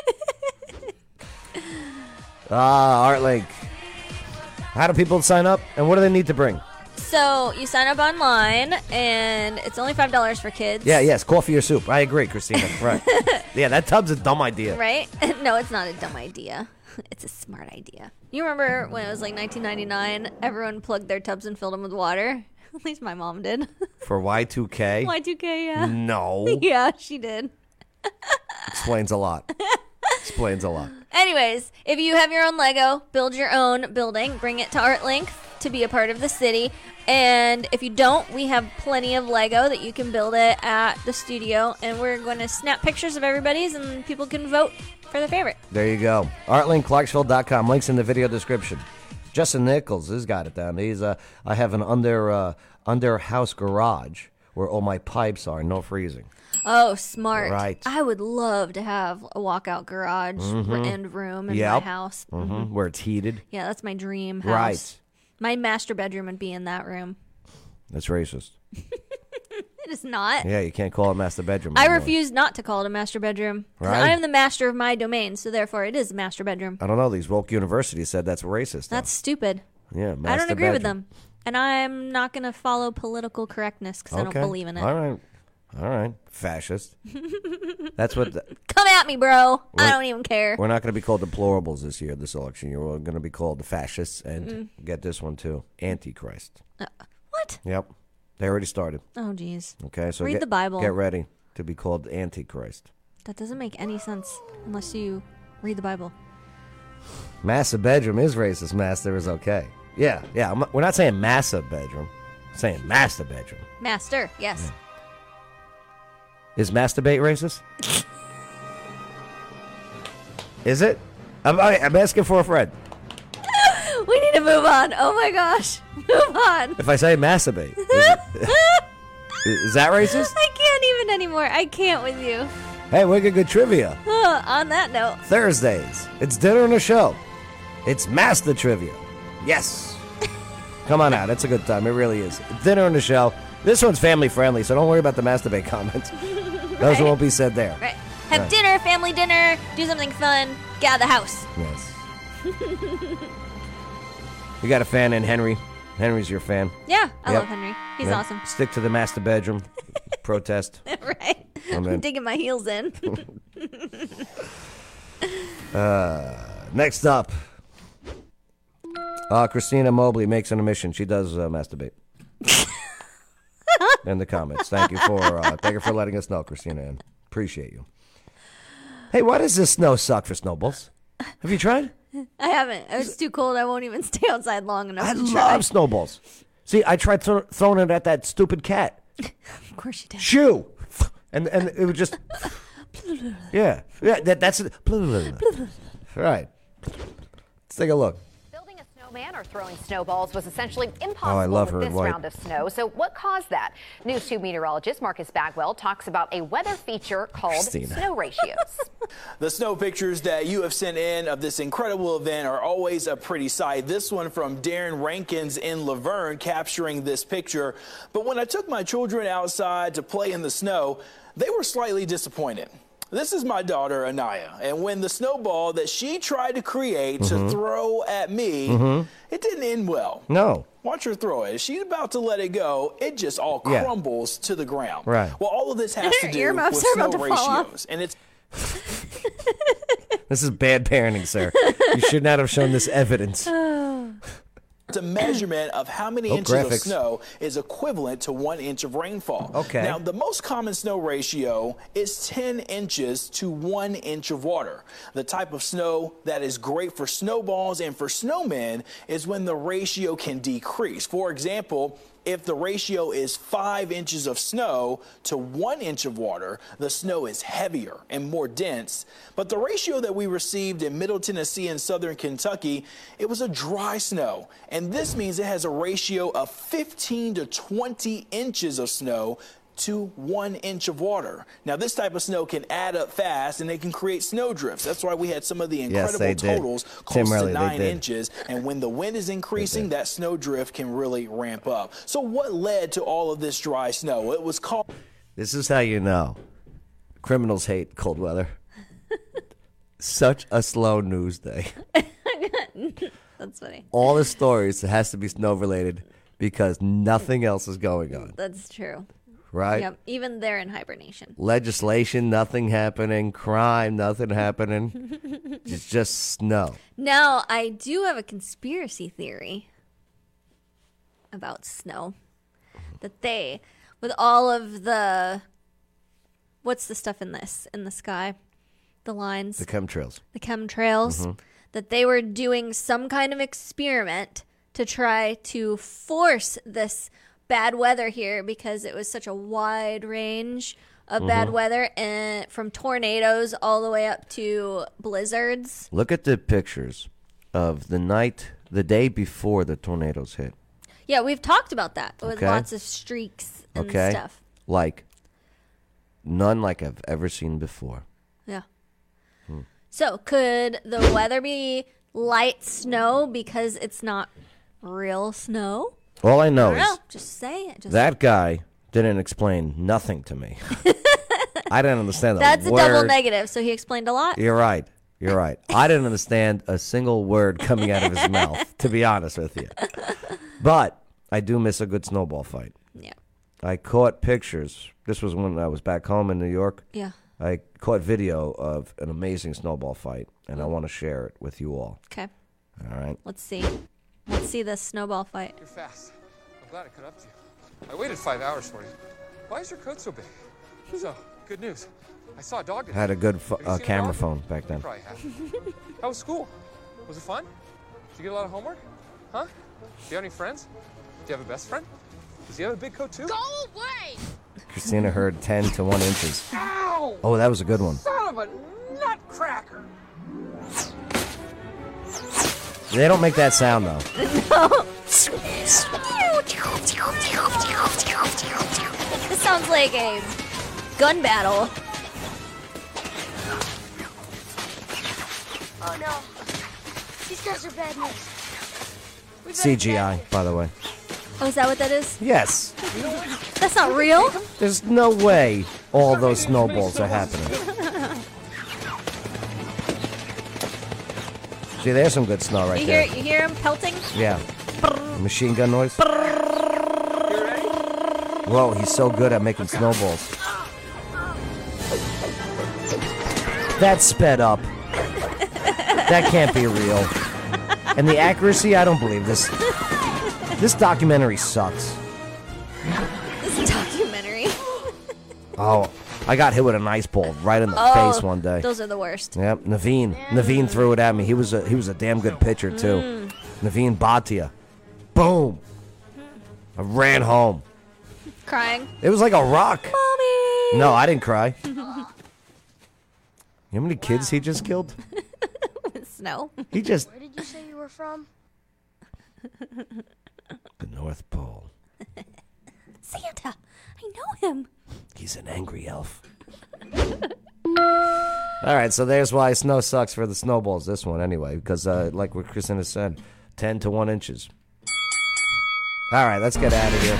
ArtLink. How do people sign up, and what do they need to bring?
So you sign up online, and it's only $5 for kids.
Yeah, yes, coffee or soup. I agree, Christina. Right. Yeah, that tub's a dumb idea.
Right? No, it's not a dumb idea. It's a smart idea. You remember when it was like 1999, everyone plugged their tubs and filled them with water? At least my mom did.
For Y2K?
Y2K, yeah.
No.
Yeah, she did.
Explains a lot. Explains a lot.
Anyways, if you have your own Lego, build your own building, bring it to ArtLink to be a part of the city. And if you don't, we have plenty of Lego that you can build it at the studio. And we're going to snap pictures of everybody's and people can vote for their favorite.
There you go. ArtLinkClarksville.com. Links in the video description. Justin Nichols has got it down. He's I have an under house garage where all my pipes are, no freezing.
Oh, smart.
Right.
I would love to have a walkout garage and room in my house.
Mm-hmm. Where it's heated.
Yeah, that's my dream house.
Right.
My master bedroom would be in that room.
That's racist.
It is not.
Yeah, you can't call it master bedroom
I
anymore.
refuse not to call it a master bedroom.
Right.
I am the master of my domain, so therefore it is a master bedroom.
I don't know. These woke universities said that's racist.
That's stupid.
Yeah, master
I don't agree with
bedroom.
them. And I'm not going to follow political correctness because I don't believe in it.
All right. Fascist. That's what...
Come at me, bro. I don't even care.
We're not going to be called deplorables this year, this election year. We're going to be called the fascists and get this one too, Antichrist.
What?
Yep. They already started.
Oh, geez.
Okay, so
read the Bible.
Get ready to be called Antichrist.
That doesn't make any sense unless you read the Bible.
Massive bedroom is racist. Master is okay. Yeah. We're not saying massive bedroom. We're saying master bedroom.
Master, yes.
Yeah. Is masturbate racist? Is it? I'm asking for a friend.
We need to move on. Oh my gosh. Move on.
If I say masturbate, is that racist?
I can't even anymore. I can't with you.
Hey, we got good trivia.
On that note.
Thursdays. It's dinner and a show. It's Master Trivia. Yes. Come on out. It's a good time. It really is. Dinner and a show. This one's family friendly, so don't worry about the masturbate comments. Those won't be said there.
Right. Have dinner, family dinner, do something fun, get out of the house.
Yes. You got a fan in Henry. Henry's your fan.
Yeah, I love Henry. He's awesome.
Stick to the master bedroom. Protest.
Right. I'm digging my heels in.
Next up. Christina Mobley makes an admission. She does masturbate. In the comments. Thank you for letting us know, Christina. And appreciate you. Hey, why does this snow suck for snowballs? Have you tried?
I haven't. It's too cold. I won't even stay outside long enough
I
to try.
love snowballs. See, I tried throwing it at that stupid cat.
Of course you did.
Shoo! And it would just... Yeah, that's it. Right. Let's take a look.
Building a Snowman are throwing snowballs was essentially impossible
Oh, I love her
with
in
this
white.
round of snow. So what caused that? News 2 meteorologist Marcus Bagwell talks about a weather feature called
Christina.
snow ratios.
The snow pictures that you have sent in of this incredible event are always a pretty sight. This one from Darren Rankins in Laverne capturing this picture. But when I took my children outside to play in the snow, they were slightly disappointed. This is my daughter, Anaya, and when the snowball that she tried to create to throw at me, it didn't end well.
No.
Watch her throw it. As she's about to let it go, it just all
Yeah.
crumbles to the ground.
Right.
Well, all of this has to
Your
do
earmuffs
with
are
snow
about to fall off.
ratios, and it's
This is bad parenting, sir. You should not have shown this evidence.
It's a measurement of how many inches of
graphics.
snow is equivalent to 1 inch of rainfall.
Okay.
Now, the most common snow ratio is 10 inches to 1 inch of water. The type of snow that is great for snowballs and for snowmen is when the ratio can decrease. For example, if the ratio is 5 inches of snow to 1 inch of water, the snow is heavier and more dense. But the ratio that we received in Middle Tennessee and Southern Kentucky, it was a dry snow. And this means it has a ratio of 15 to 20 inches of snow to 1 inch of water. Now, this type of snow can add up fast and it can create snow drifts. That's why we had some of the
Yes,
incredible
they did.
totals
Tim
close
Riley,
to
they
9
did.
inches. And when the wind is increasing, that snow drift can really ramp up. So what led to all of this dry snow? It was called...
This is how you know. Criminals hate cold weather. Such a slow news day.
That's funny.
All the stories, it has to be snow related because nothing else is going on.
That's true.
Right?
Yep. Even they're in hibernation.
Legislation, nothing happening. Crime, nothing happening. It's just snow.
Now, I do have a conspiracy theory about snow. That they, with all of the, what's the stuff in the sky? The lines.
The chemtrails.
The chemtrails.
Mhm.
That they were doing some kind of experiment to try to force this bad weather here because it was such a wide range of bad weather, and from tornadoes all the way up to blizzards.
Look at the pictures of the day before the tornadoes hit.
Yeah, we've talked about that with
Okay.
lots of streaks and
Okay?
stuff.
Like, none like I've ever seen before.
Yeah. So could the weather be light snow because it's not real snow?
All I know
I don't
is
know. Just say it. Just
that guy didn't explain nothing to me. I didn't understand
That's
a
a
word.
double negative. So he explained a lot.
You're right. You're right. I didn't understand a single word coming out of his mouth, to be honest with you. But I do miss a good snowball fight.
Yeah.
I caught pictures. This was when I was back home in New York.
Yeah.
I caught video of an amazing snowball fight, and I want to share it with you all.
Okay.
All right.
Let's see. Let's see this snowball fight.
You're fast. I'm glad I caught up to you. I waited 5 hours for you. Why is your coat so big? So, good news. I saw a dog today.
Had a good
Have you seen a
camera
dog?
phone back
You
then.
probably have. How was school? Was it fun? Did you get a lot of homework? Huh? Do you have any friends? Do you have a best friend? Does he have a big coat too?
Go away!
Christina heard 10 to 1 inches.
Ow!
Oh, that was a good one.
Son of a nutcracker!
They don't make that sound, though.
No. This sounds like a gun battle.
Oh no. These guys are bad news.
CGI, by the way.
Oh, is that what that is?
Yes.
That's not real?
There's no way all those snowballs are happening. See, there's some good snow right
You
there.
hear him pelting?
Yeah. Machine gun noise. Whoa, he's so good at making snowballs. That's sped up. That can't be real. And the accuracy, I don't believe this. This documentary sucks.
This documentary.
Oh, I got hit with an ice ball right in the face one day.
Those are the worst.
Yep, Naveen threw it at me. He was a damn good pitcher too. Naveen Bhatia. Boom. I ran home.
Crying.
It was like a rock.
Mommy.
No, I didn't cry. You know how many kids he just killed?
Snow.
He just
Where did you say you were from?
The North Pole.
Santa. I know him.
He's an angry elf. All right, so there's why snow sucks for the snowballs, this one anyway, because like what Christina said, 10 to 1 inches. All right, let's get out of here.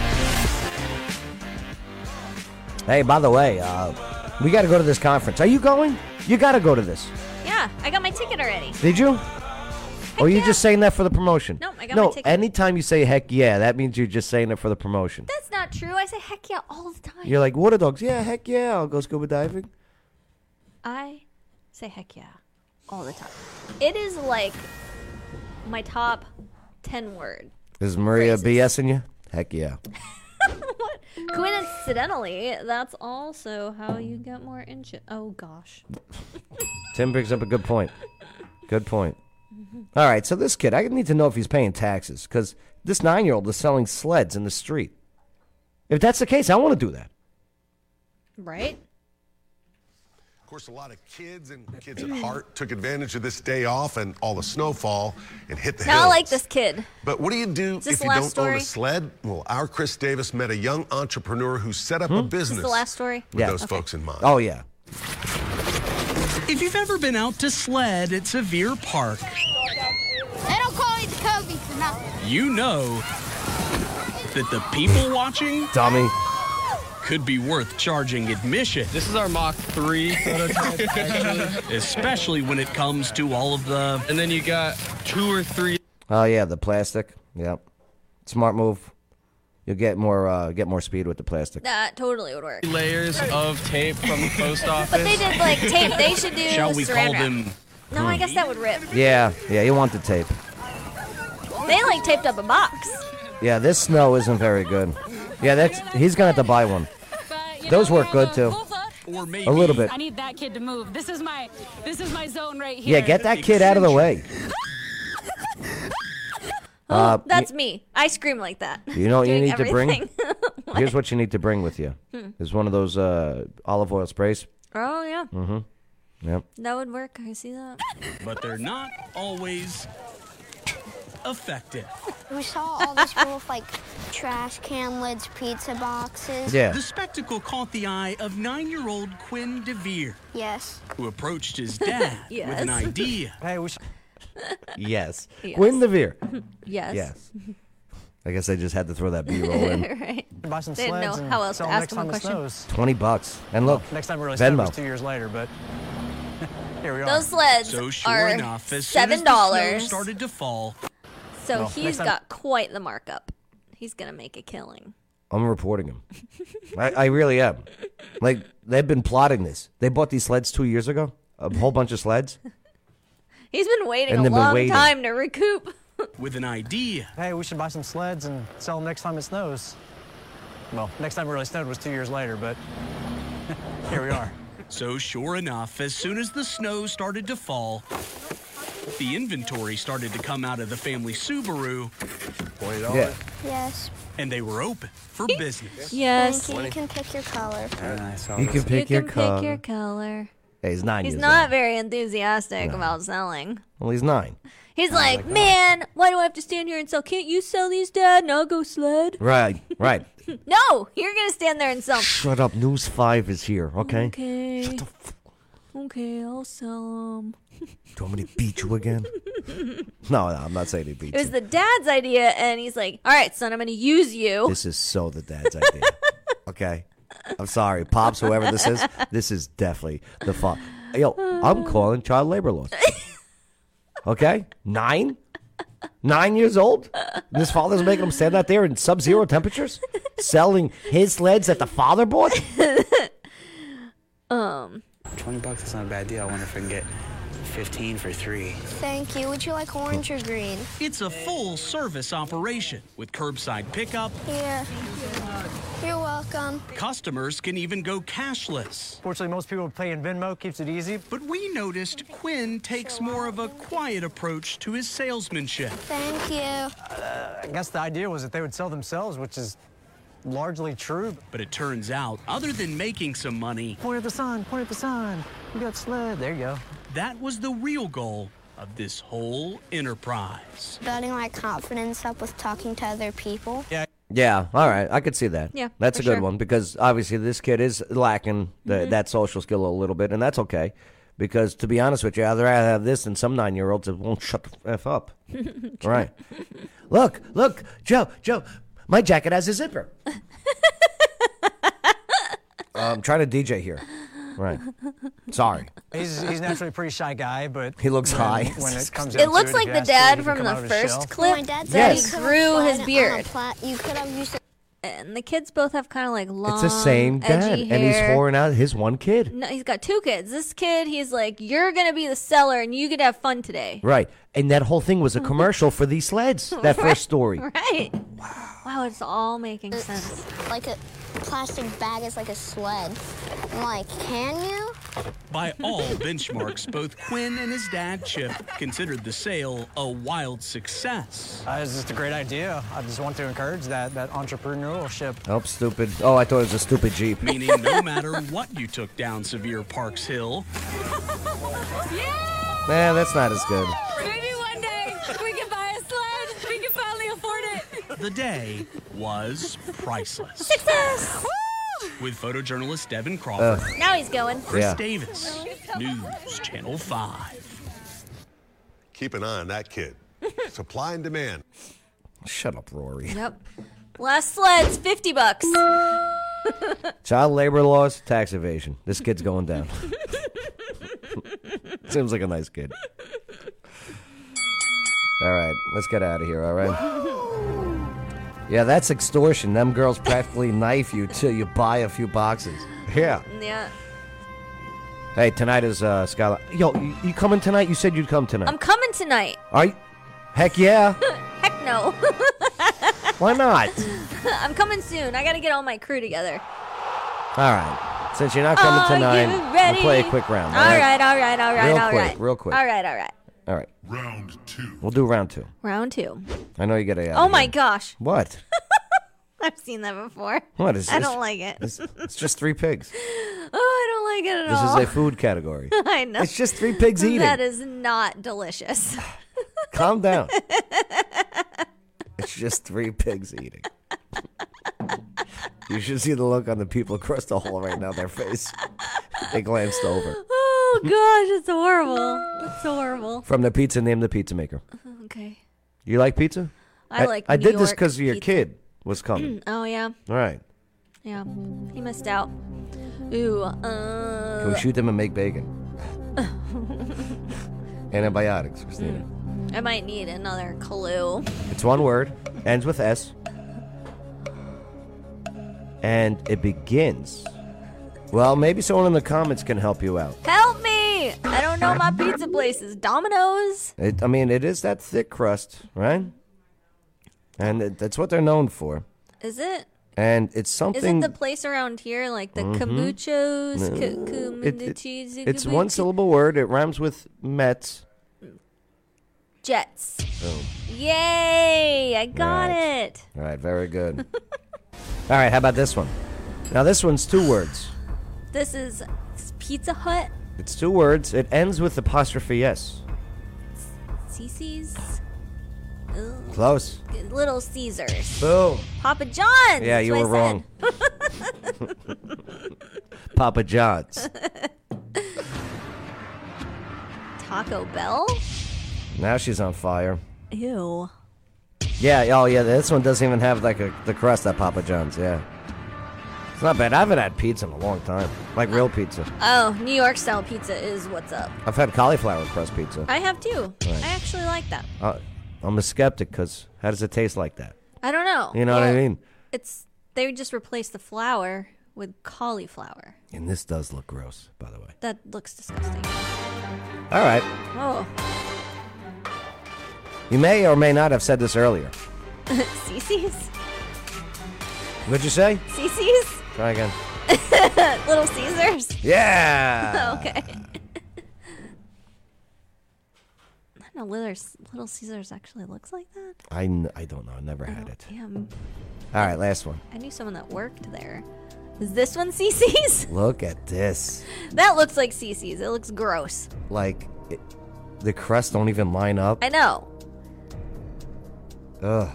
Hey, by the way, we got to go to this conference. Are you going? You got to go to this.
Yeah, I got my ticket already.
Did you? Or are you just saying that for the promotion?
No, I got my ticket.
Anytime you say heck yeah, that means you're just saying it for the promotion.
That's not true. I say heck yeah all the time.
You're like, water dogs. Yeah, heck yeah, I'll go scuba diving.
I say heck yeah all the time. It is like my top 10 word.
Is Maria BSing you? Heck yeah.
What? Coincidentally, that's also how you get more inches. Oh, gosh.
Tim brings up a good point. Good point. All right, so this kid, I need to know if he's paying taxes, because this 9-year-old is selling sleds in the street. If that's the case, I want to do that.
Right?
Of course, a lot of kids and kids at heart took advantage of this day off and all the snowfall and hit the hills.
Not like this kid.
But what do you do if you don't own a sled? Well, our Chris Davis met a young entrepreneur who set up a business.
Is this the last story?
With those folks in mind.
Oh, yeah.
If you've ever been out to sled at Sevier Park,
They don't call me the Kobe for nothing.
you know that the people watching
Dummy.
could be worth charging admission. This is our Mach 3 prototype, actually. Especially when it comes to all of the... And then you got 2 or 3...
Oh, yeah, the plastic. Yep. Smart move. You'll get more speed with the plastic.
That totally would work.
layers of tape from the post office.
But they did like tape. They should do
Shall we
saran
call
wrap.
them...
No, I guess that would rip.
Yeah, you want the tape.
They like taped up a box.
Yeah, this snow isn't very good. Yeah, he's going to have to buy one. Those work good, too. A little bit.
I need that kid to move. This is my zone right here.
Yeah, get that kid out of the way.
That's me. I scream like that.
You know what you
Doing
need to bring?
everything.
Here's what you need to bring with you. Is one of those olive oil sprays.
Oh, yeah.
Mm-hmm. Yep.
That would work. I see that.
But they're not always effective.
We saw all these people with like trash can lids, pizza boxes.
Yeah.
The spectacle caught the eye of 9-year-old Quinn DeVere,
Yes.
who approached his dad with an idea.
Hey, we should... Yes.
Yes.
Quinn DeVere.
Yes.
Yes. I guess I just had to throw that B-roll in.
Right.
Buy some
They didn't
sleds
know
and
how else to
sell 'em
ask
next
him a
time it
question.
snows.
$20. And look,
Next time we really snowed
Venmo.
was 2 years later, but here we are.
Those sleds
So sure
are
enough, as soon as the snow
$7.
started to fall,
So
Well,
he's
next time-
got quite the markup. He's gonna make a killing.
I'm reporting him. I really am. Like, they've been plotting this. They bought these sleds 2 years ago. A whole bunch of sleds.
He's been waiting
And
a
they've been
long
waiting.
time to recoup.
with an idea.
Hey, we should buy some sleds and sell them next time it snows. Well, next time it really snowed was 2 years later, but here we are.
So sure enough, as soon as the snow started to fall, the inventory started to come out of the family Subaru.
Yeah.
Yes.
And they were open for business.
Yes.
Thank you. You can pick your color.
You can pick your
you can
color.
pick your color.
Hey, he's 9
He's
years
not
old.
very enthusiastic about selling.
Well, he's 9.
He's like, man, why do I have to stand here and sell? Can't you sell these, Dad? And I'll go sled.
Right.
No, you're gonna stand there and sell.
Shut up. News 5 is here, okay?
Okay.
Shut the
Okay, I'll sell them.
Do you want me to beat you again? No, I'm not saying he beat
It was
you.
the dad's idea, and he's like, all right, son, I'm going to use you.
This is so the dad's idea. Okay? I'm sorry. Pops, whoever this is definitely the father. Yo, I'm calling child labor laws. Okay? 9 years old? And his father's making him stand out there in sub-zero temperatures? Selling his sleds that the father bought?
$20 is not a bad deal. I wonder if I can get 15 for 3.
Thank you. Would you like orange or green?
It's a full-service operation with curbside pickup.
Here. You're welcome.
Customers can even go cashless.
Fortunately, most people pay in Venmo, keeps it easy.
But we noticed Quinn takes more of a quiet approach to his salesmanship.
Thank you.
I guess the idea was that they would sell themselves, which is largely true.
But it turns out, other than making some money,
Point at the sun, point at the sun. We got sled. There you go.
that was the real goal
of this whole enterprise.
Building my confidence up with talking to other people.
Yeah, all right. I could see that.
Yeah,
that's
for
a good
sure.
one because obviously this kid is lacking that social skill a little bit, and that's okay. Because to be honest with you, I'd rather have this than some 9-year-olds that won't shut the F up. Right. Look, Joe, my jacket has a zipper. I'm trying to DJ here. Right. Sorry.
He's naturally a pretty shy guy, but
He looks high.
When it comes
It looks
if
like
he
the
has to,
dad
he can
from
come
the
out of his
first
shell.
clip
My dad said
that
you
he
could
grew
have
his
slid
beard.
you could have used
And the kids both have kind of like long,
It's the same dad,
edgy
and he's
hair.
whoring out his one kid.
No, he's got 2 kids. This kid, he's like, you're going to be the seller and you get to have fun today.
Right. And that whole thing was a commercial for these sleds, that first story.
Right. Wow, it's all making sense.
like a plastic bag is like a sled. I'm like, can you?
By all benchmarks, both Quinn and his dad, Chip, considered the sale a wild success.
It's just a great idea. I just want to encourage that entrepreneurship.
Oh, stupid. Oh, I thought it was a stupid Jeep.
Meaning no matter what you took down Sevier Parks Hill,
Nah, that's not as good.
Maybe one day we can buy a sled. We can finally afford it.
the day was priceless.
Success!
With photojournalist Devin Crawford.
Now he's going.
Chris
Yeah.
Davis, News Channel 5.
Keep an eye on that kid. Supply and demand.
Shut up, Rory.
Yep. Last sled's $50.
Child labor laws, tax evasion. This kid's going down. Seems like a nice kid. All right, let's get out of here, all right? Yeah, that's extortion. Them girls practically knife you till you buy a few boxes. Yeah.
Yeah.
Hey, tonight is Skylar. Yo, you coming tonight? You said you'd come tonight.
I'm coming tonight.
Are you? Heck yeah.
Heck no.
Why not?
I'm coming soon. I got to get all my crew together.
All right. Since you're not coming
Are
tonight,
you ready?
we'll play a quick round.
All right, all right, all right,
Real
all
quick,
right.
real quick.
All right.
All right.
Round 2.
We'll do round 2.
Round 2.
I know you get a.
Oh my gosh.
What?
I've seen that before.
What is this?
I don't like it.
It's just 3 pigs.
Oh, I don't like it at
This
all.
is a food category.
I know.
It's just 3 pigs eating.
That is not delicious.
Calm down. It's just 3 pigs eating. You should see the look on the people across the hall right now, their face. They glanced over.
Oh, gosh, it's horrible. It's horrible.
From the pizza, name the pizza maker.
Okay.
You like pizza?
I like
I
New
did this
York
because your
pizza.
kid was coming.
Oh, yeah.
All right.
Yeah. He missed out. Ooh.
Can we shoot them and make bacon? Antibiotics, Christina.
I might need another clue.
It's one word, ends with S, and it begins. Well, maybe someone in the comments can help you out.
Help me! I don't know my pizza places. Domino's?
It is that thick crust, right? And that's what they're known for.
Is it?
And it's something.
Is it the place around here, like the kombuchos?
It's one syllable word. It rhymes with Mets.
Jets.
Boom.
Yay! I got it.
All right, very good. All right, how about this one? Now, this one's 2 words.
This is Pizza Hut.
It's 2 words. It ends with apostrophe S.
Cece's. Ugh.
Close.
Little Caesars.
Boom.
Papa John's.
Yeah, you
That's
were
what
wrong. Papa John's.
Taco Bell?
Now she's on fire.
Ew.
Yeah, oh yeah, this one doesn't even have like the crust at Papa John's, yeah. It's not bad. I haven't had pizza in a long time. Like real pizza.
Oh, New York style pizza is what's up.
I've had cauliflower crust pizza.
I have too.
Right.
I actually like that.
I'm a skeptic because how does it taste like that?
I don't know.
You know what I mean?
They just replaced the flour with cauliflower.
And this does look gross, by the way.
That looks disgusting.
All right.
Oh.
You may or may not have said this earlier.
Cece's?
What'd you say?
Cece's?
Try again.
Little Caesars?
Yeah.
Okay. I don't know, Little Caesars actually looks like that.
I don't know. I never had it.
Yeah.
All right, last one.
I knew someone that worked there. Is this one Cece's?
Look at this.
That looks like Cece's. It looks gross.
Like, The crust don't even line up.
I know.
Ugh.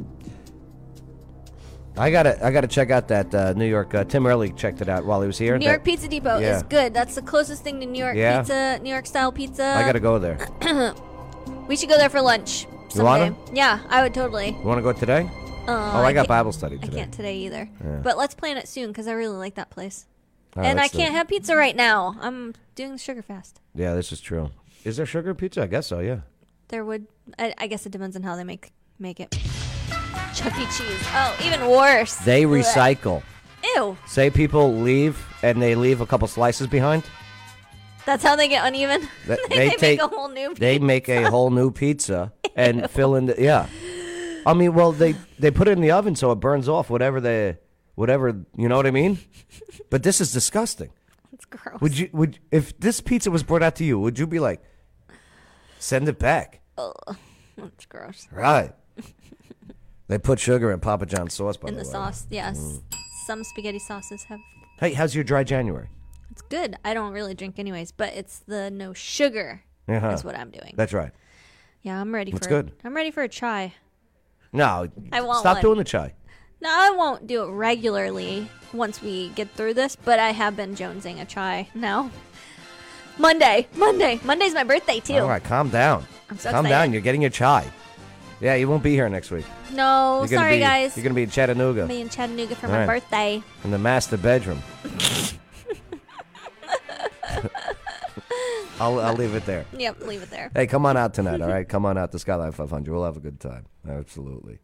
I gotta check out that New York. Tim Early checked it out while he was here.
New York Pizza Depot
yeah.
is good. That's the closest thing to New York pizza, New York style pizza.
I gotta go there.
We should go there for lunch someday.
You wanna?
Yeah, I would totally.
You want to go today? I got Bible study today.
I can't today either.
Yeah.
But let's plan it soon because I really like that place.
Oh,
and I
let's do
can't
it.
have pizza right now. I'm doing the sugar fast.
Yeah, this is true. Is there sugar pizza? I guess so. Yeah.
There would. I guess it depends on how they make it. Chuck E. Cheese. Oh, even worse.
They recycle.
Ew.
Say people leave and they leave a couple slices behind.
That's how they get uneven. They
take
make a whole new.
They make a whole new pizza and fill in the I mean, well, they put it in the oven so it burns off whatever you know what I mean. But this is disgusting.
It's gross.
Would if this pizza was brought out to you, would you be like, send it back?
Ugh, that's gross.
Right. They put sugar in Papa John's sauce, by
In
the
the
way.
sauce, yes. Some spaghetti sauces have.
Hey, how's your dry January?
It's good. I don't really drink anyways, but it's the no sugar
Uh-huh.
is what I'm doing.
That's right.
Yeah, I'm ready
That's
for
good.
I'm ready for a chai.
No,
I want
stop
one.
doing the chai.
No, I won't do it regularly once we get through this, but I have been jonesing a chai now. Monday's my birthday too.
All right, calm down.
I'm so
calm
excited.
down. You're getting your chai. Yeah, you won't be here next week.
No,
You're gonna
sorry
be-
guys.
You're gonna be in Chattanooga.
Me in Chattanooga for
All
my
right.
birthday.
In the master bedroom. I'll leave it there.
Yep, leave it there.
Hey, come on out tonight, all right? Come on out to Skyline 500. We'll have a good time. Absolutely.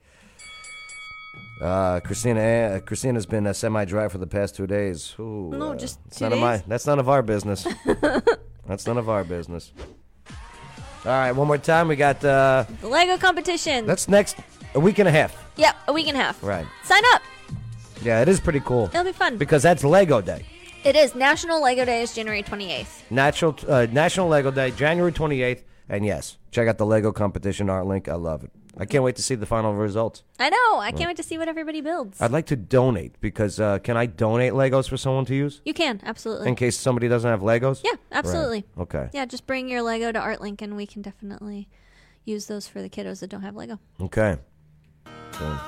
Christina's been semi-dry for the past 2 days. Ooh,
No, just
it's
2
none of
days?
That's none of our business. That's none of our business. All right, one more time. We got
The Lego competition.
that's next a week and a half.
Yep, a week and a half.
Right.
Sign up.
Yeah, it is pretty cool.
It'll be fun.
Because that's Lego Day.
It is. National Lego Day is January 28th.
National Lego Day, January 28th. And yes, check out the Lego competition art link. I love it. I can't wait to see the final results.
I know. I can't wait to see what everybody builds.
I'd like to donate because can I donate Legos for someone to use?
You can, absolutely.
In case somebody doesn't have Legos?
Yeah, absolutely.
Right. Okay.
Yeah, just bring your Lego to ArtLink and we can definitely use those for the kiddos that don't have Lego.
Okay. So, I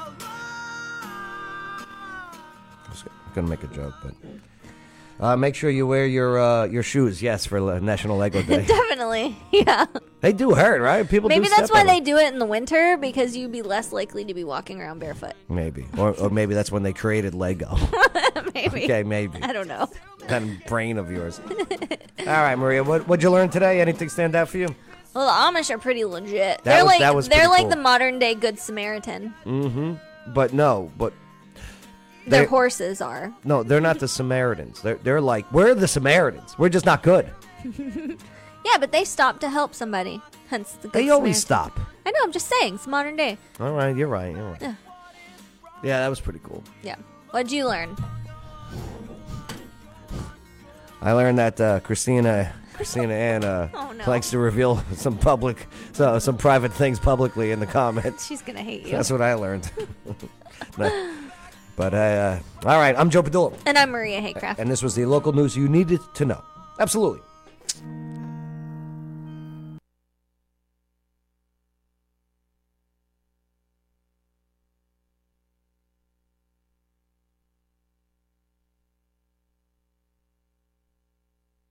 was going to make a joke, but... make sure you wear your shoes, yes, for National Lego Day.
Definitely, yeah.
They do hurt, right? People
Maybe
do
that's
step
why
on
they
them.
do it in the winter, because you'd be less likely to be walking around barefoot.
Maybe. Or maybe that's when they created Lego.
Maybe.
Okay, maybe.
I don't know.
That brain of yours. All right, Maria, what'd you learn today? Anything stand out for you?
Well, the Amish are pretty legit.
That
they're
was
they're
pretty
like
cool.
the modern day Good Samaritan.
Mm-hmm. But
Their horses are.
No, they're not the Samaritans. They're like, we're the Samaritans. We're just not good.
Yeah, but they stop to help somebody. Hence the Good
They always
Samaritan.
stop.
I know, I'm just saying. It's modern day.
All right, you're right.
Yeah.
Yeah, that was pretty cool.
Yeah. What'd you learn?
I learned that Christina Ann
Oh, no.
likes to reveal some private things publicly in the comments.
She's going to hate you.
That's what I learned. But all right, I'm Joe Padula.
And I'm Maria Haycraft.
And this was the local news you needed to know. Absolutely.